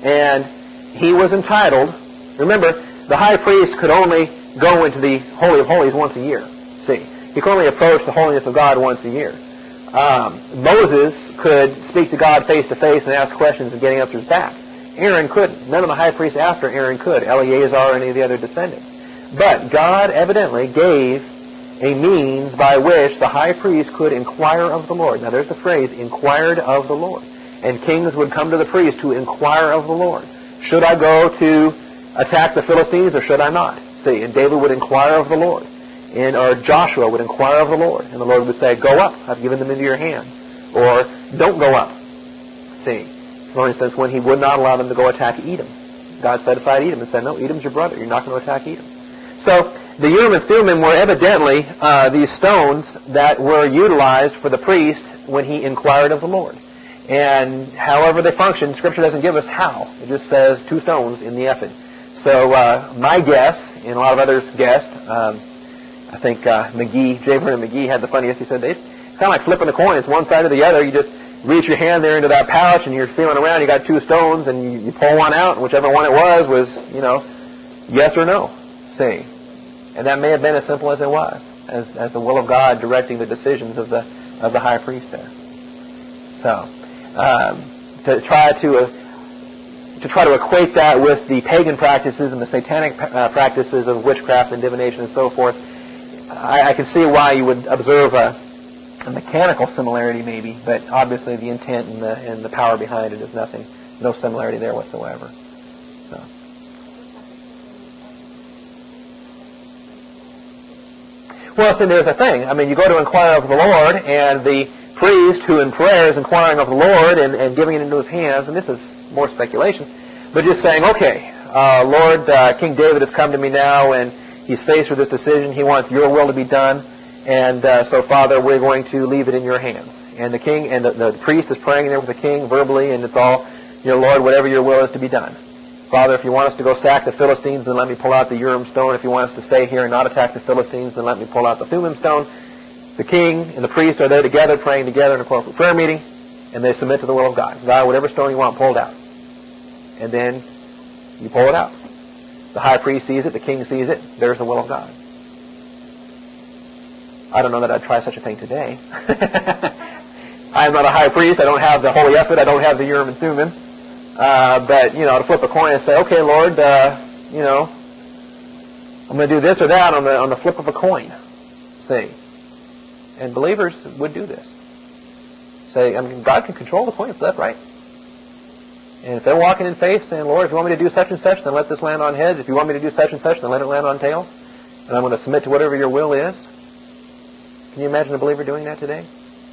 And he was entitled, remember, the high priest could only go into the Holy of Holies once a year. See, he could only approach the holiness of God once a year. Um, Moses could speak to God face to face and ask questions and get answers back. Aaron couldn't. None of the high priests after Aaron could. Eleazar or any of the other descendants. But God evidently gave a means by which the high priest could inquire of the Lord. Now there's the phrase, inquired of the Lord. And kings would come to the priest to inquire of the Lord. Should I go to attack the Philistines or should I not? See, and David would inquire of the Lord. And, or Joshua would inquire of the Lord. And the Lord would say, go up, I've given them into your hands. Or, don't go up. See, for instance, when he would not allow them to go attack Edom. God set aside Edom and said, no, Edom's your brother. You're not going to attack Edom. So, the Urim and Thummim were evidently uh, these stones that were utilized for the priest when he inquired of the Lord. And however they function, Scripture doesn't give us how. It just says two stones in the ephod. So uh, my guess, and a lot of others guessed, um, I think uh, McGee, J. Vernon McGee had the funniest. He said, it's kind of like flipping a coin. It's one side or the other. You just reach your hand there into that pouch, and you're feeling around. You got two stones, and you, you pull one out, and whichever one it was was, you know, yes or no. See? And that may have been as simple as it was, as, as the will of God directing the decisions of the of the high priest there. So, um, to try to uh, to try to equate that with the pagan practices and the satanic uh, practices of witchcraft and divination and so forth, I, I can see why you would observe a, a mechanical similarity, maybe, but obviously the intent and the and the power behind it is nothing, no similarity there whatsoever. So. Well, see, there's a thing. I mean, you go to inquire of the Lord, and the priest who in prayer is inquiring of the Lord and, and giving it into his hands, and this is more speculation, but just saying, okay, uh, Lord, uh, King David has come to me now, and he's faced with this decision. He wants your will to be done, and uh, so, Father, we're going to leave it in your hands. And the king and the, the priest is praying there with the king verbally, and it's all, you know, Lord, whatever your will is to be done. Father, if you want us to go sack the Philistines, then let me pull out the Urim stone. If you want us to stay here and not attack the Philistines, then let me pull out the Thummim stone. The king and the priest are there together, praying together in a corporate prayer meeting, and they submit to the will of God. God, whatever stone you want, pull it out. And then you pull it out. The high priest sees it, the king sees it, there's the will of God. I don't know that I'd try such a thing today. I'm not a high priest, I don't have the holy ephod, I don't have the Urim and Thummim. Uh, but, you know, to flip a coin and say, okay, Lord, uh, you know, I'm going to do this or that on the on the flip of a coin. See? And believers would do this. Say, I mean, God can control the coin flip, right? And if they're walking in faith saying, Lord, if you want me to do such and such, then let this land on heads. If you want me to do such and such, then let it land on tails. And I'm going to submit to whatever your will is. Can you imagine a believer doing that today?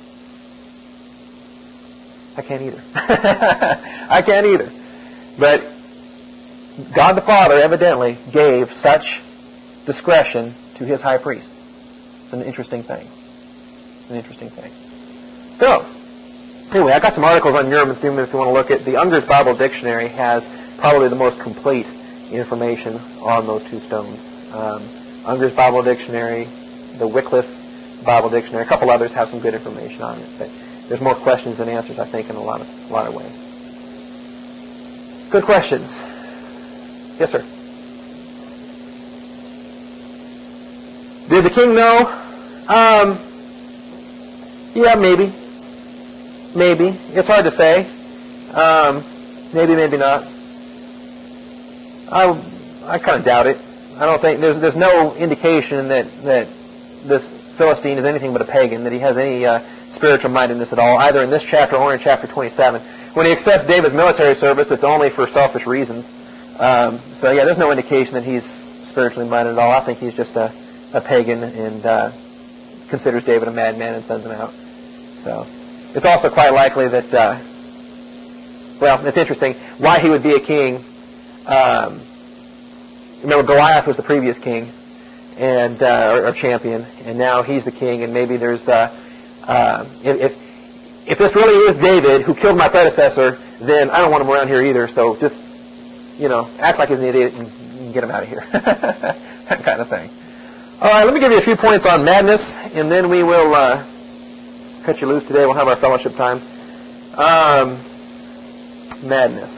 I can't either. I can't either. But God the Father evidently gave such discretion to his high priest. It's an interesting thing. It's an interesting thing. So, anyway, I got some articles on Urim and Thummim if you want to look at. The Unger's Bible Dictionary has probably the most complete information on those two stones. Um, Unger's Bible Dictionary, the Wycliffe Bible Dictionary, a couple others have some good information on it. But there's more questions than answers, I think, in a lot of a lot of ways. Good questions. Yes, sir. Did the king know? Um, yeah, maybe. Maybe. It's hard to say. Um, maybe, maybe not. I, I kind of doubt it. I don't think there's there's no indication that that this Philistine is anything but a pagan, that he has any uh, spiritual mindedness at all, either in this chapter or in chapter twenty-seven. When he accepts David's military service, it's only for selfish reasons. Um, so, yeah, there's no indication that he's spiritually minded at all. I think he's just a, a pagan and uh, considers David a madman and sends him out. So, it's also quite likely that, uh, well, it's interesting, why he would be a king. Um, remember, Goliath was the previous king and uh, or, or champion, and now he's the king, and maybe there's... Uh, Uh, if, if if this really is David who killed my predecessor, then I don't want him around here either. So just, you know, act like he's an idiot and get him out of here. That kind of thing. All right, let me give you a few points on madness, and then we will uh, cut you loose today. We'll have our fellowship time. Um, madness.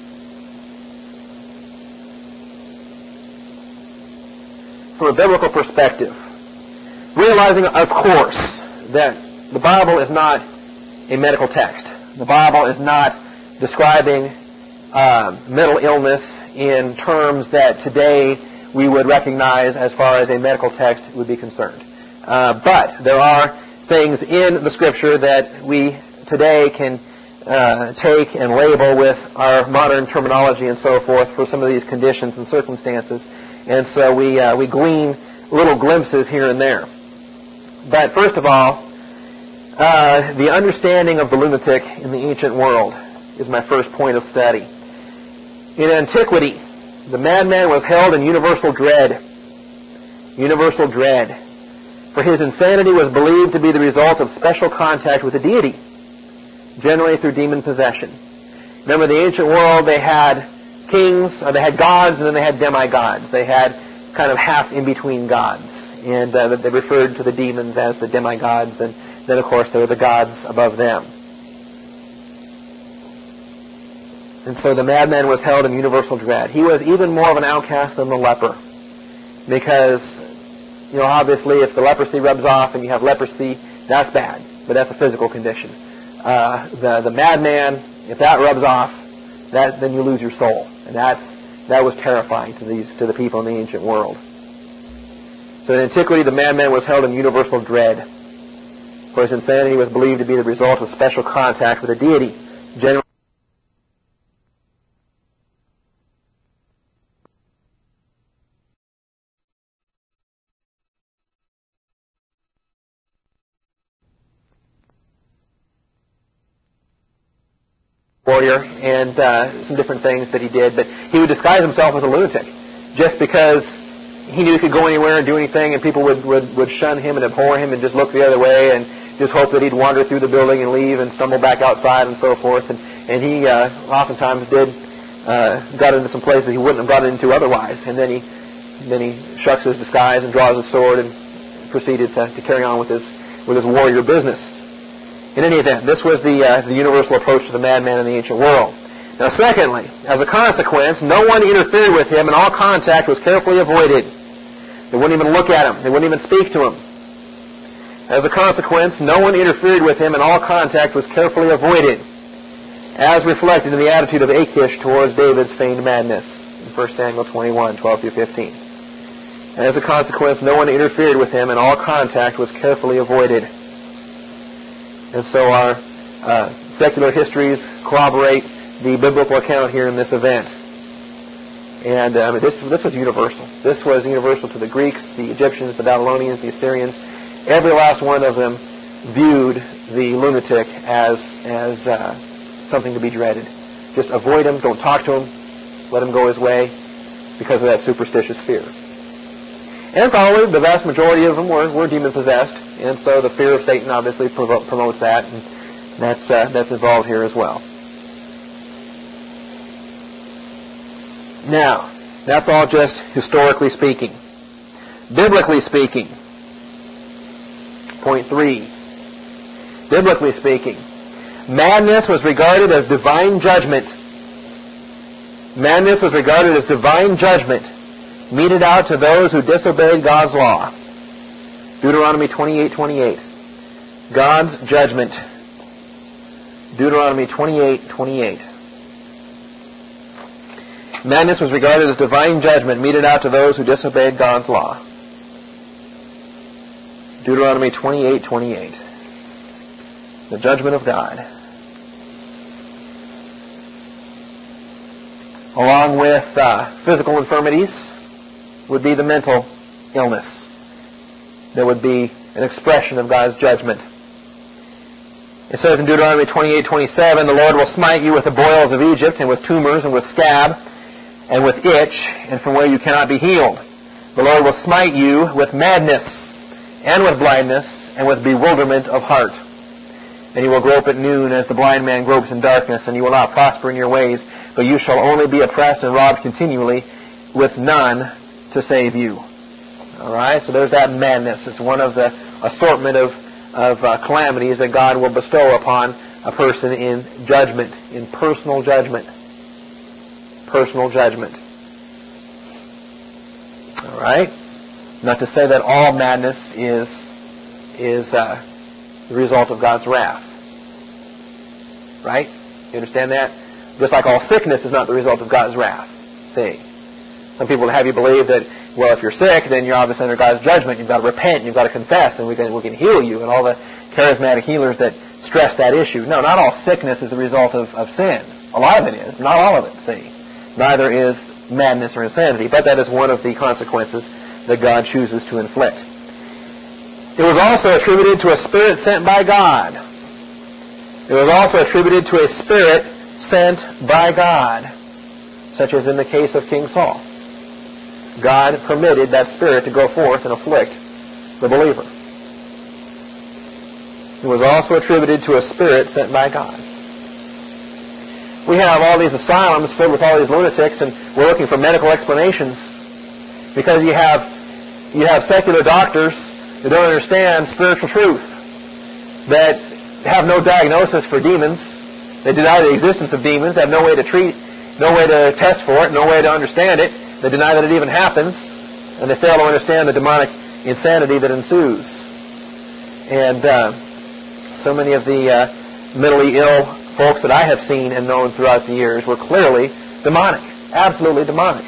From a biblical perspective, realizing, of course, that the Bible is not a medical text. The Bible is not describing uh, mental illness in terms that today we would recognize as far as a medical text would be concerned. Uh, but there are things in the Scripture that we today can uh, take and label with our modern terminology and so forth for some of these conditions and circumstances. And so we uh, we glean little glimpses here and there. But first of all, Uh, the understanding of the lunatic in the ancient world is my first point of study. In antiquity, the madman was held in universal dread. Universal dread. For his insanity was believed to be the result of special contact with a deity. generally through demon possession. Remember, the ancient world, they had kings, or they had gods, and then they had demigods. They had kind of half in between gods, and uh, they referred to the demons as the demigods, and then, of course, there were the gods above them. And so the madman was held in universal dread. He was even more of an outcast than the leper, because, you know, obviously, if the leprosy rubs off and you have leprosy, that's bad, but that's a physical condition. Uh, the the madman, if that rubs off, that then you lose your soul, and that's that was terrifying to these to the people in the ancient world. So in antiquity, the madman was held in universal dread, for his insanity was believed to be the result of special contact with a deity, generally warrior, and uh, some different things that he did. But he would disguise himself as a lunatic, just because he knew he could go anywhere and do anything, and people would, would, would shun him and abhor him and just look the other way and just hope that he'd wander through the building and leave and stumble back outside and so forth. And, and he uh, oftentimes did uh, got into some places he wouldn't have gotten into otherwise. And then he then he shucks his disguise and draws his sword and proceeded to, to carry on with his with his warrior business. In any event, this was the uh, the universal approach to the madman in the ancient world. Now, secondly, as a consequence, no one interfered with him, and all contact was carefully avoided. They wouldn't even look at him. They wouldn't even speak to him. As a consequence, no one interfered with him, and all contact was carefully avoided, as reflected in the attitude of Achish towards David's feigned madness in First Samuel twenty-one, twelve through fifteen. And as a consequence, no one interfered with him, and all contact was carefully avoided. And so our uh, secular histories corroborate the biblical account here in this event. And uh, I mean, this this was universal. This was universal to the Greeks, the Egyptians, the Babylonians, the Assyrians. Every last one of them viewed the lunatic as as uh, something to be dreaded. Just avoid him. Don't talk to him. Let him go his way, because of that superstitious fear. And probably the vast majority of them were, were demon-possessed, and so the fear of Satan obviously provo- promotes that, and that's uh, that's involved here as well. Now, that's all just historically speaking. Biblically speaking, point three. Biblically speaking, madness was regarded as divine judgment. Madness was regarded as divine judgment meted out to those who disobeyed God's law. Deuteronomy twenty-eight twenty-eight. God's judgment. Deuteronomy twenty-eight twenty-eight. Madness was regarded as divine judgment meted out to those who disobeyed God's law. Deuteronomy twenty-eight twenty-eight. The judgment of God. Along with uh, physical infirmities would be the mental illness. There would be an expression of God's judgment. It says in Deuteronomy twenty-eight twenty-seven, the Lord will smite you with the boils of Egypt, and with tumors, and with scab, and with itch, and from where you cannot be healed. The Lord will smite you with madness, and with blindness, and with bewilderment of heart. And you will grope at noon as the blind man gropes in darkness, and you will not prosper in your ways, but you shall only be oppressed and robbed continually, with none to save you. All right, so there's that madness. It's one of the assortment of, of uh, calamities that God will bestow upon a person in judgment, in personal judgment. Personal judgment. All right? Not to say that all madness is, is uh, the result of God's wrath. Right? You understand that? Just like all sickness is not the result of God's wrath. See? Some people have you believe that, well, if you're sick, then you're obviously under God's judgment. You've got to repent, you've got to confess, and we can we can heal you. And all the charismatic healers that stress that issue. No, not all sickness is the result of, of sin. A lot of it is. Not all of it, see. Neither is madness or insanity. But that is one of the consequences that God chooses to inflict. It was also attributed to a spirit sent by God. It was also attributed to a spirit sent by God, such as in the case of King Saul. God permitted that spirit to go forth and afflict the believer. It was also attributed to a spirit sent by God. we have all these asylums filled with all these lunatics, and we're looking for medical explanations because you have you have secular doctors that don't understand spiritual truth, that have no diagnosis for demons, they deny the existence of demons, they have no way to treat, no way to test for it, no way to understand it, they deny that it even happens, and they fail to understand the demonic insanity that ensues. And uh, so many of the uh, mentally ill folks that I have seen and known throughout the years were clearly demonic, absolutely demonic.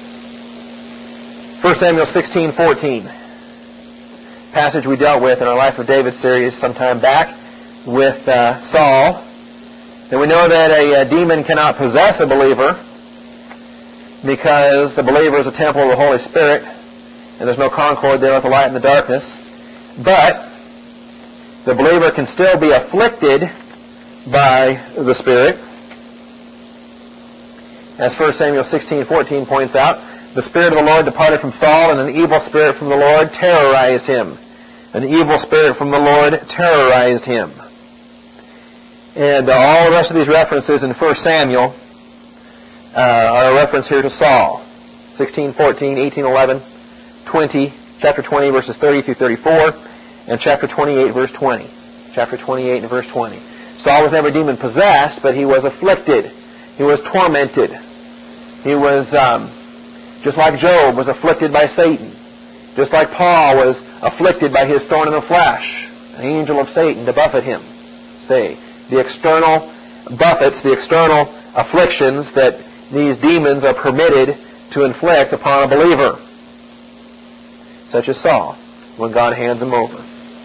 First Samuel sixteen fourteen, passage we dealt with in our Life of David series sometime back with uh, Saul. And we know that a, a demon cannot possess a believer because the believer is a temple of the Holy Spirit, and there's no concord there with the light and the darkness. But the believer can still be afflicted by the Spirit. As First Samuel sixteen fourteen points out, the Spirit of the Lord departed from Saul, and an evil spirit from the Lord terrorized him. An evil spirit from the Lord terrorized him. And uh, all the rest of these references in First Samuel uh, are a reference here to Saul. sixteen fourteen, eighteen eleven, twenty, chapter twenty, verses thirty through thirty-four, and chapter twenty-eight, verse twenty. Chapter twenty-eight and verse twenty. Saul was never demon possessed, but he was afflicted. He was tormented. He was, um, just like Job was afflicted by Satan. Just like Paul was afflicted by his thorn in the flesh, an angel of Satan to buffet him. See, the external buffets, the external afflictions that these demons are permitted to inflict upon a believer, such as Saul, when God hands him over.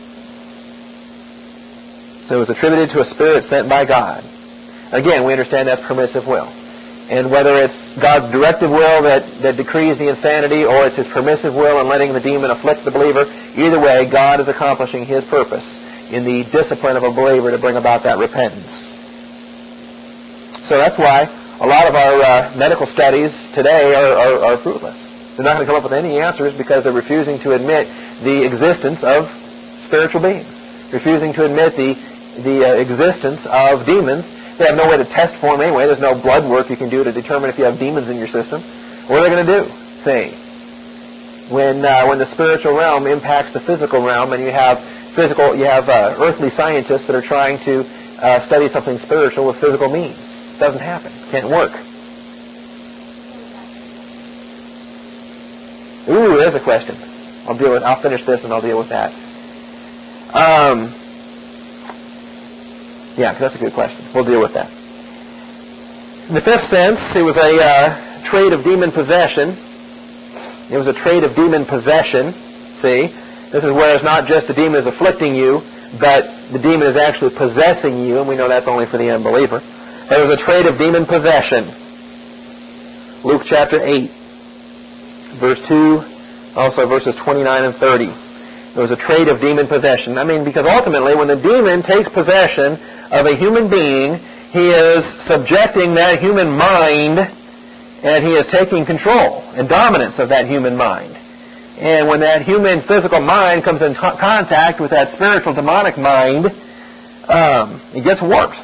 So it was attributed to a spirit sent by God. Again, we understand that's permissive will. And whether it's God's directive will that, that decrees the insanity, or it's His permissive will in letting the demon afflict the believer, either way, God is accomplishing His purpose in the discipline of a believer to bring about that repentance. So that's why a lot of our uh, medical studies today are, are, are fruitless. They're not going to come up with any answers because they're refusing to admit the existence of spiritual beings, refusing to admit the, the uh, existence of demons. They have no way to test for them anyway. There's no blood work you can do to determine if you have demons in your system. What are they going to do? See, when uh, when the spiritual realm impacts the physical realm, and you have physical, you have uh, earthly scientists that are trying to uh, study something spiritual with physical means. It doesn't happen. It can't work. Ooh, there's a question. I'll deal with. I'll finish this and I'll deal with that. Um. Yeah, because that's a good question. We'll deal with that. In the fifth sense, it was a uh, trait of demon possession. It was a trait of demon possession. See? This is where it's not just the demon is afflicting you, but the demon is actually possessing you, and we know that's only for the unbeliever. But it was a trait of demon possession. Luke chapter eight, verse two, also verses twenty-nine and thirty. It was a trait of demon possession. I mean, because ultimately, when the demon takes possession of a human being, he is subjecting that human mind, and he is taking control and dominance of that human mind. And when that human physical mind comes in t- contact with that spiritual demonic mind, um, it gets warped.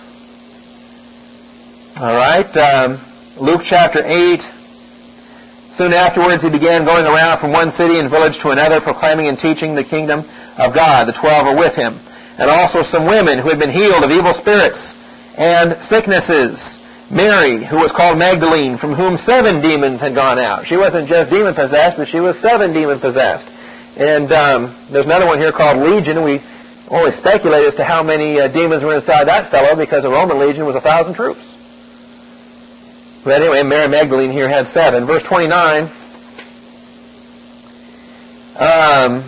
All right, um, Luke chapter eight. Soon afterwards, he began going around from one city and village to another, proclaiming and teaching the kingdom of God. The twelve were with him. And also some women who had been healed of evil spirits and sicknesses. Mary, who was called Magdalene, from whom seven demons had gone out. She wasn't just demon-possessed, but she was seven demon-possessed. And um, there's another one here called Legion. We only speculate as to how many uh, demons were inside that fellow, because the Roman legion was a thousand troops. But anyway, Mary Magdalene here had seven. Verse twenty-nine. Um,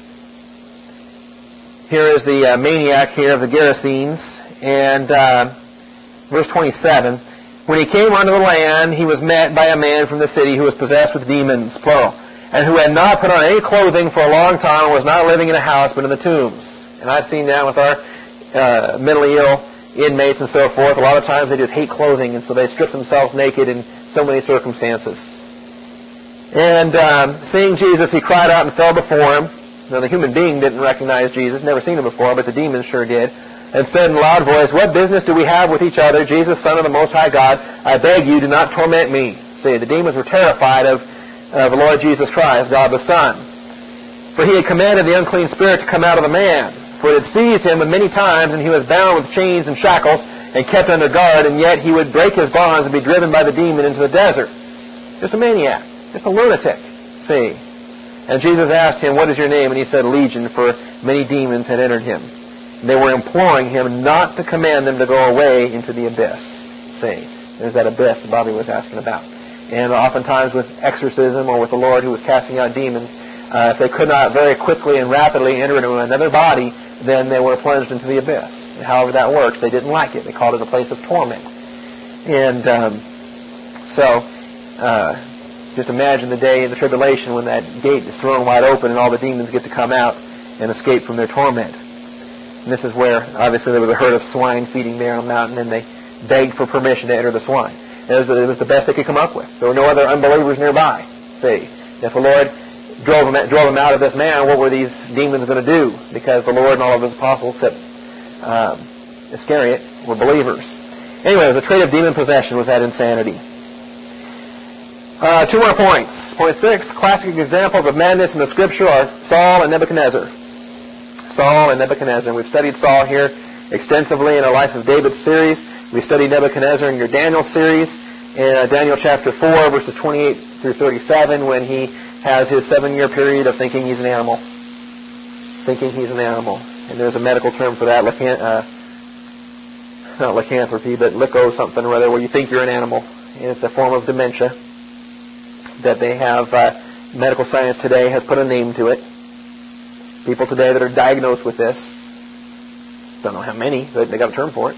here is the uh, maniac here of the Gerasenes. And uh, verse twenty-seven. When he came unto the land, he was met by a man from the city who was possessed with demons, plural, and who had not put on any clothing for a long time, and was not living in a house, but in the tombs. And I've seen that with our uh, mentally ill inmates and so forth. A lot of times they just hate clothing, and so they strip themselves naked in so many circumstances. And um, seeing Jesus, he cried out and fell before him. Now, the human being didn't recognize Jesus, never seen him before, but the demons sure did. and said in a loud voice, "What business do we have with each other, Jesus, Son of the Most High God? I beg you, do not torment me." See, the demons were terrified of, of the Lord Jesus Christ, God the Son. For he had commanded the unclean spirit to come out of the man. For it had seized him many times, and he was bound with chains and shackles, and kept under guard, and yet he would break his bonds and be driven by the demon into the desert. Just a maniac. Just a lunatic. See. And Jesus asked him, "What is your name?" And he said, "Legion," for many demons had entered him. They were imploring him not to command them to go away into the abyss. See. There's that abyss that Bobby was asking about. And oftentimes with exorcism or with the Lord who was casting out demons, uh, if they could not very quickly and rapidly enter into another body, then they were plunged into the abyss. And however that works, they didn't like it. They called it a place of torment. And um, so, uh, just imagine the day in the tribulation when that gate is thrown wide open and all the demons get to come out and escape from their torment. And this is where, obviously, there was a herd of swine feeding there on the mountain, and they begged for permission to enter the swine. It was, it was the best they could come up with. There were no other unbelievers nearby. See, if the Lord drove them, drove them out of this man, what were these demons going to do? Because the Lord and all of His apostles, except um, Iscariot, were believers. Anyway, the trait of demon possession was that insanity. Uh, two more points. Point six, classic examples of madness in the Scripture are Saul and Nebuchadnezzar. Saul and Nebuchadnezzar. We've studied Saul here extensively in our Life of David series. We studied Nebuchadnezzar in your Daniel series, in uh, Daniel chapter four, verses twenty-eight through thirty-seven, when he has his seven-year period of thinking he's an animal. Thinking he's an animal. And there's a medical term for that, lycan- uh, not lycanthropy, but lyco something or other, where you think you're an animal. And it's a form of dementia that they have, uh, medical science today has put a name to it. People today that are diagnosed with this, don't know how many, but they got a term for it.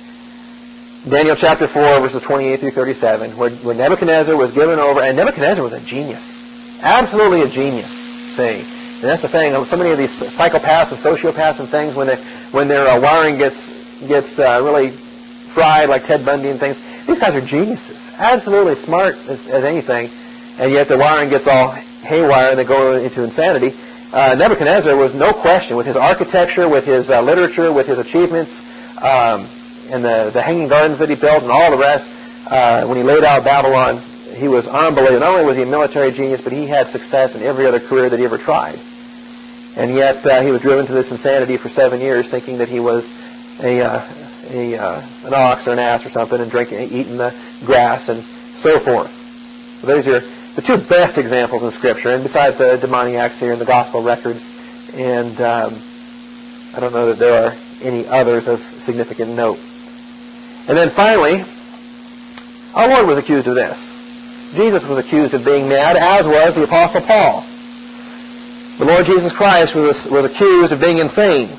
Daniel chapter four, verses twenty-eight through thirty-seven, where, where Nebuchadnezzar was given over, and Nebuchadnezzar was a genius. Absolutely a genius, see. And that's the thing, so many of these psychopaths and sociopaths and things, when, they, when their uh, wiring gets gets uh, really fried, like Ted Bundy and things, these guys are geniuses. Absolutely smart as, as anything, and yet the wiring gets all haywire and they go into insanity. Uh, Nebuchadnezzar was no question, with his architecture, with his uh, literature, with his achievements, um, and the, the hanging gardens that he built and all the rest, uh, when he laid out Babylon, he was unbelievable. Not only was he a military genius, but he had success in every other career that he ever tried. And yet uh, he was driven to this insanity for seven years, thinking that he was a, uh, a uh, an ox or an ass or something, and drinking, eating the grass and so forth. So those are the two best examples in Scripture, and besides the demoniacs here in the Gospel records, and um, I don't know that there are any others of significant note. And then finally, our Lord was accused of this. Jesus was accused of being mad, as was the Apostle Paul. The Lord Jesus Christ was, was accused of being insane,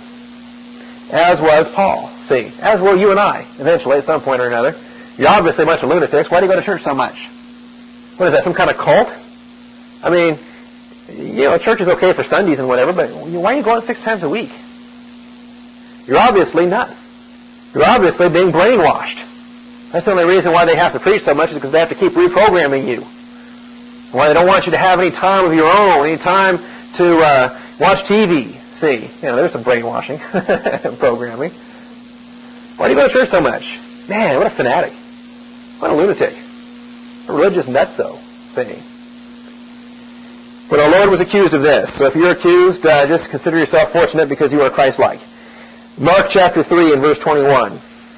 as was Paul. See, as were you and I, eventually, at some point or another. You're obviously a bunch of lunatics. Why do you go to church so much? What is that, some kind of cult? I mean, you know, church is okay for Sundays and whatever, but why are you going six times a week? You're obviously nuts. You're obviously being brainwashed. That's the only reason why they have to preach so much, is because they have to keep reprogramming you. Why they don't want you to have any time of your own, any time to uh, watch T V. See, you know, there's some brainwashing, programming. Why do you go to church so much? Man, what a fanatic. What a lunatic. A religious nutso thing. But our Lord was accused of this. So if you're accused, uh, just consider yourself fortunate because you are Christ-like. Mark chapter three and verse twenty-one.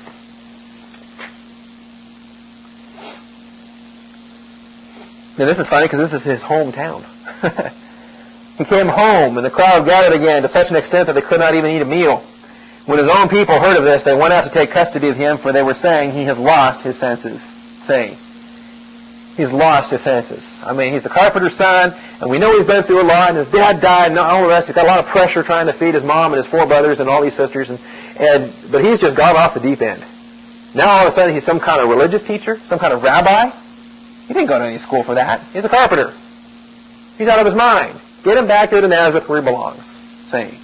Now this is funny because this is his hometown. He came home and the crowd gathered again to such an extent that they could not even eat a meal. When his own people heard of this, they went out to take custody of him, for they were saying he has lost his senses. Saying, he's lost his senses. I mean, he's the carpenter's son, and we know he's been through a lot, and his dad died, and all the rest. He's got a lot of pressure trying to feed his mom and his four brothers and all these sisters, and, and but he's just gone off the deep end. Now all of a sudden he's some kind of religious teacher, some kind of rabbi. He didn't go to any school for that. He's a carpenter. He's out of his mind. Get him back here to Nazareth where he belongs. Saying,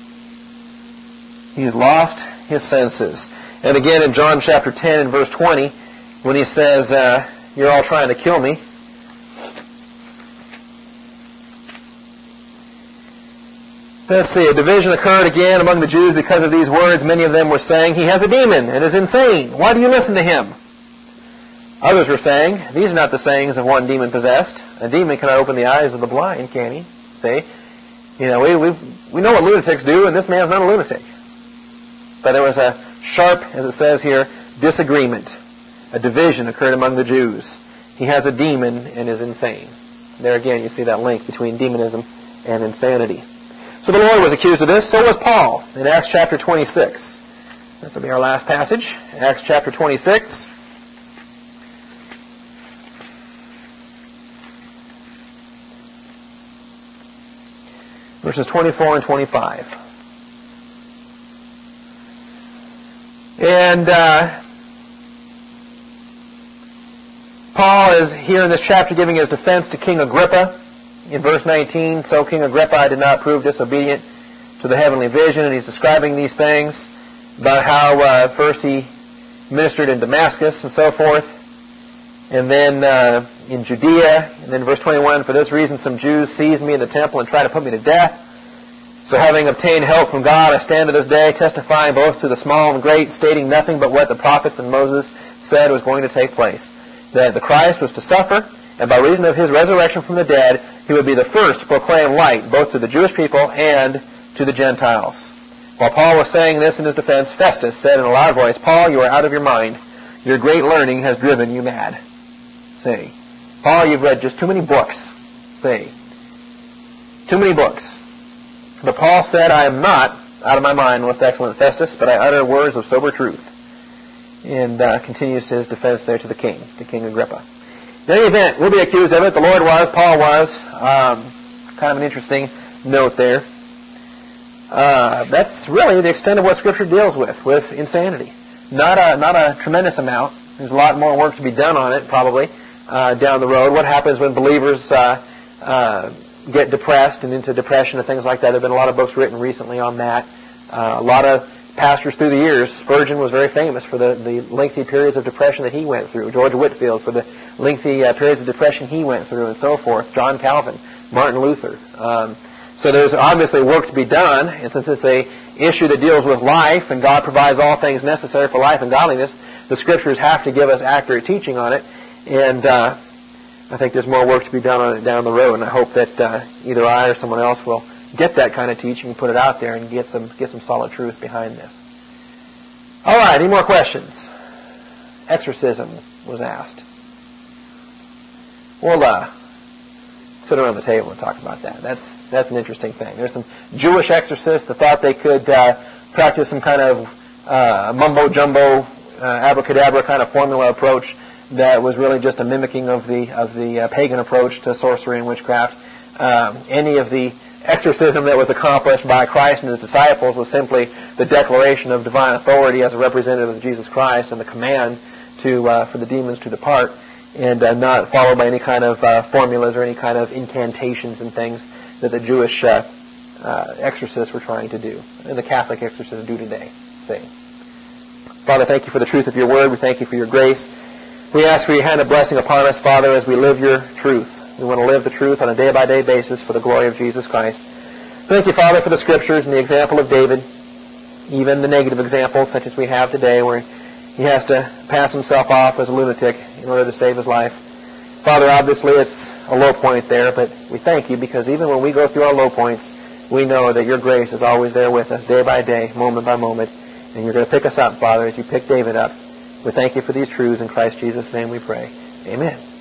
he's lost his senses. And again in John chapter ten and verse twenty, when he says, uh, you're all trying to kill me. Let's see. A division occurred again among the Jews because of these words. Many of them were saying, "He has a demon and is insane. Why do you listen to him?" Others were saying, "These are not the sayings of one demon-possessed. A demon cannot open the eyes of the blind, can he?" See? You know, we, we, we know what lunatics do, and this man's not a lunatic. But there was a sharp, as it says here, disagreement. A division occurred among the Jews. He has a demon and is insane. There again, you see that link between demonism and insanity. So the Lord was accused of this. So was Paul in Acts chapter twenty-six. This will be our last passage. Acts chapter twenty-six. Verses twenty-four and twenty-five. And uh, Paul is here in this chapter giving his defense to King Agrippa. In verse nineteen, "So King Agrippa, I did not prove disobedient to the heavenly vision." And he's describing these things about how uh, first he ministered in Damascus and so forth. And then uh, in Judea. And then verse twenty-one, "For this reason some Jews seized me in the temple and tried to put me to death. So having obtained help from God, I stand to this day, testifying both to the small and great, stating nothing but what the prophets and Moses said was going to take place. That the Christ was to suffer, and by reason of his resurrection from the dead, he would be the first to proclaim light both to the Jewish people and to the Gentiles." While Paul was saying this in his defense, Festus said in a loud voice, "Paul, you are out of your mind. Your great learning has driven you mad." See, Paul, you've read just too many books. See, too many books. But Paul said, "I am not out of my mind, most excellent Festus, but I utter words of sober truth." And uh, continues his defense there to the king, to King Agrippa. In any event, we'll be accused of it. The Lord was, Paul was. Um, kind of an interesting note there. Uh, that's really the extent of what Scripture deals with, with insanity. Not a not a tremendous amount. There's a lot more work to be done on it, probably, uh, down the road. What happens when believers uh, uh, get depressed and into depression and things like that? There have been a lot of books written recently on that. Uh, a lot of pastors through the years. Spurgeon was very famous for the, the lengthy periods of depression that he went through. George Whitefield for the lengthy uh, periods of depression he went through, and so forth. John Calvin, Martin Luther. Um, so there's obviously work to be done, and since it's a issue that deals with life, and God provides all things necessary for life and godliness, the Scriptures have to give us accurate teaching on it, and uh, I think there's more work to be done on it down the road, and I hope that uh, either I or someone else will get that kind of teaching and put it out there and get some get some solid truth behind this. All right, any more questions? Exorcism was asked. We'll uh, sit around the table and talk about that. That's that's an interesting thing. There's some Jewish exorcists that thought they could uh, practice some kind of uh, mumbo-jumbo, uh, abracadabra kind of formula approach that was really just a mimicking of the of the uh, pagan approach to sorcery and witchcraft. Um, any of the exorcism that was accomplished by Christ and his disciples was simply the declaration of divine authority as a representative of Jesus Christ and the command to uh, for the demons to depart, and uh, not followed by any kind of uh, formulas or any kind of incantations and things that the Jewish uh, uh, exorcists were trying to do, and the Catholic exorcists do today. See. Father, thank you for the truth of your word. We thank you for your grace. We ask for your hand of blessing upon us, Father, as we live your truth. We want to live the truth on a day-by-day basis for the glory of Jesus Christ. Thank you, Father, for the Scriptures and the example of David, even the negative example such as we have today where he has to pass himself off as a lunatic in order to save his life. Father, obviously it's a low point there, but we thank you because even when we go through our low points, we know that your grace is always there with us day by day, moment by moment, and you're going to pick us up, Father, as you pick David up. We thank you for these truths. In Christ Jesus' name we pray. Amen.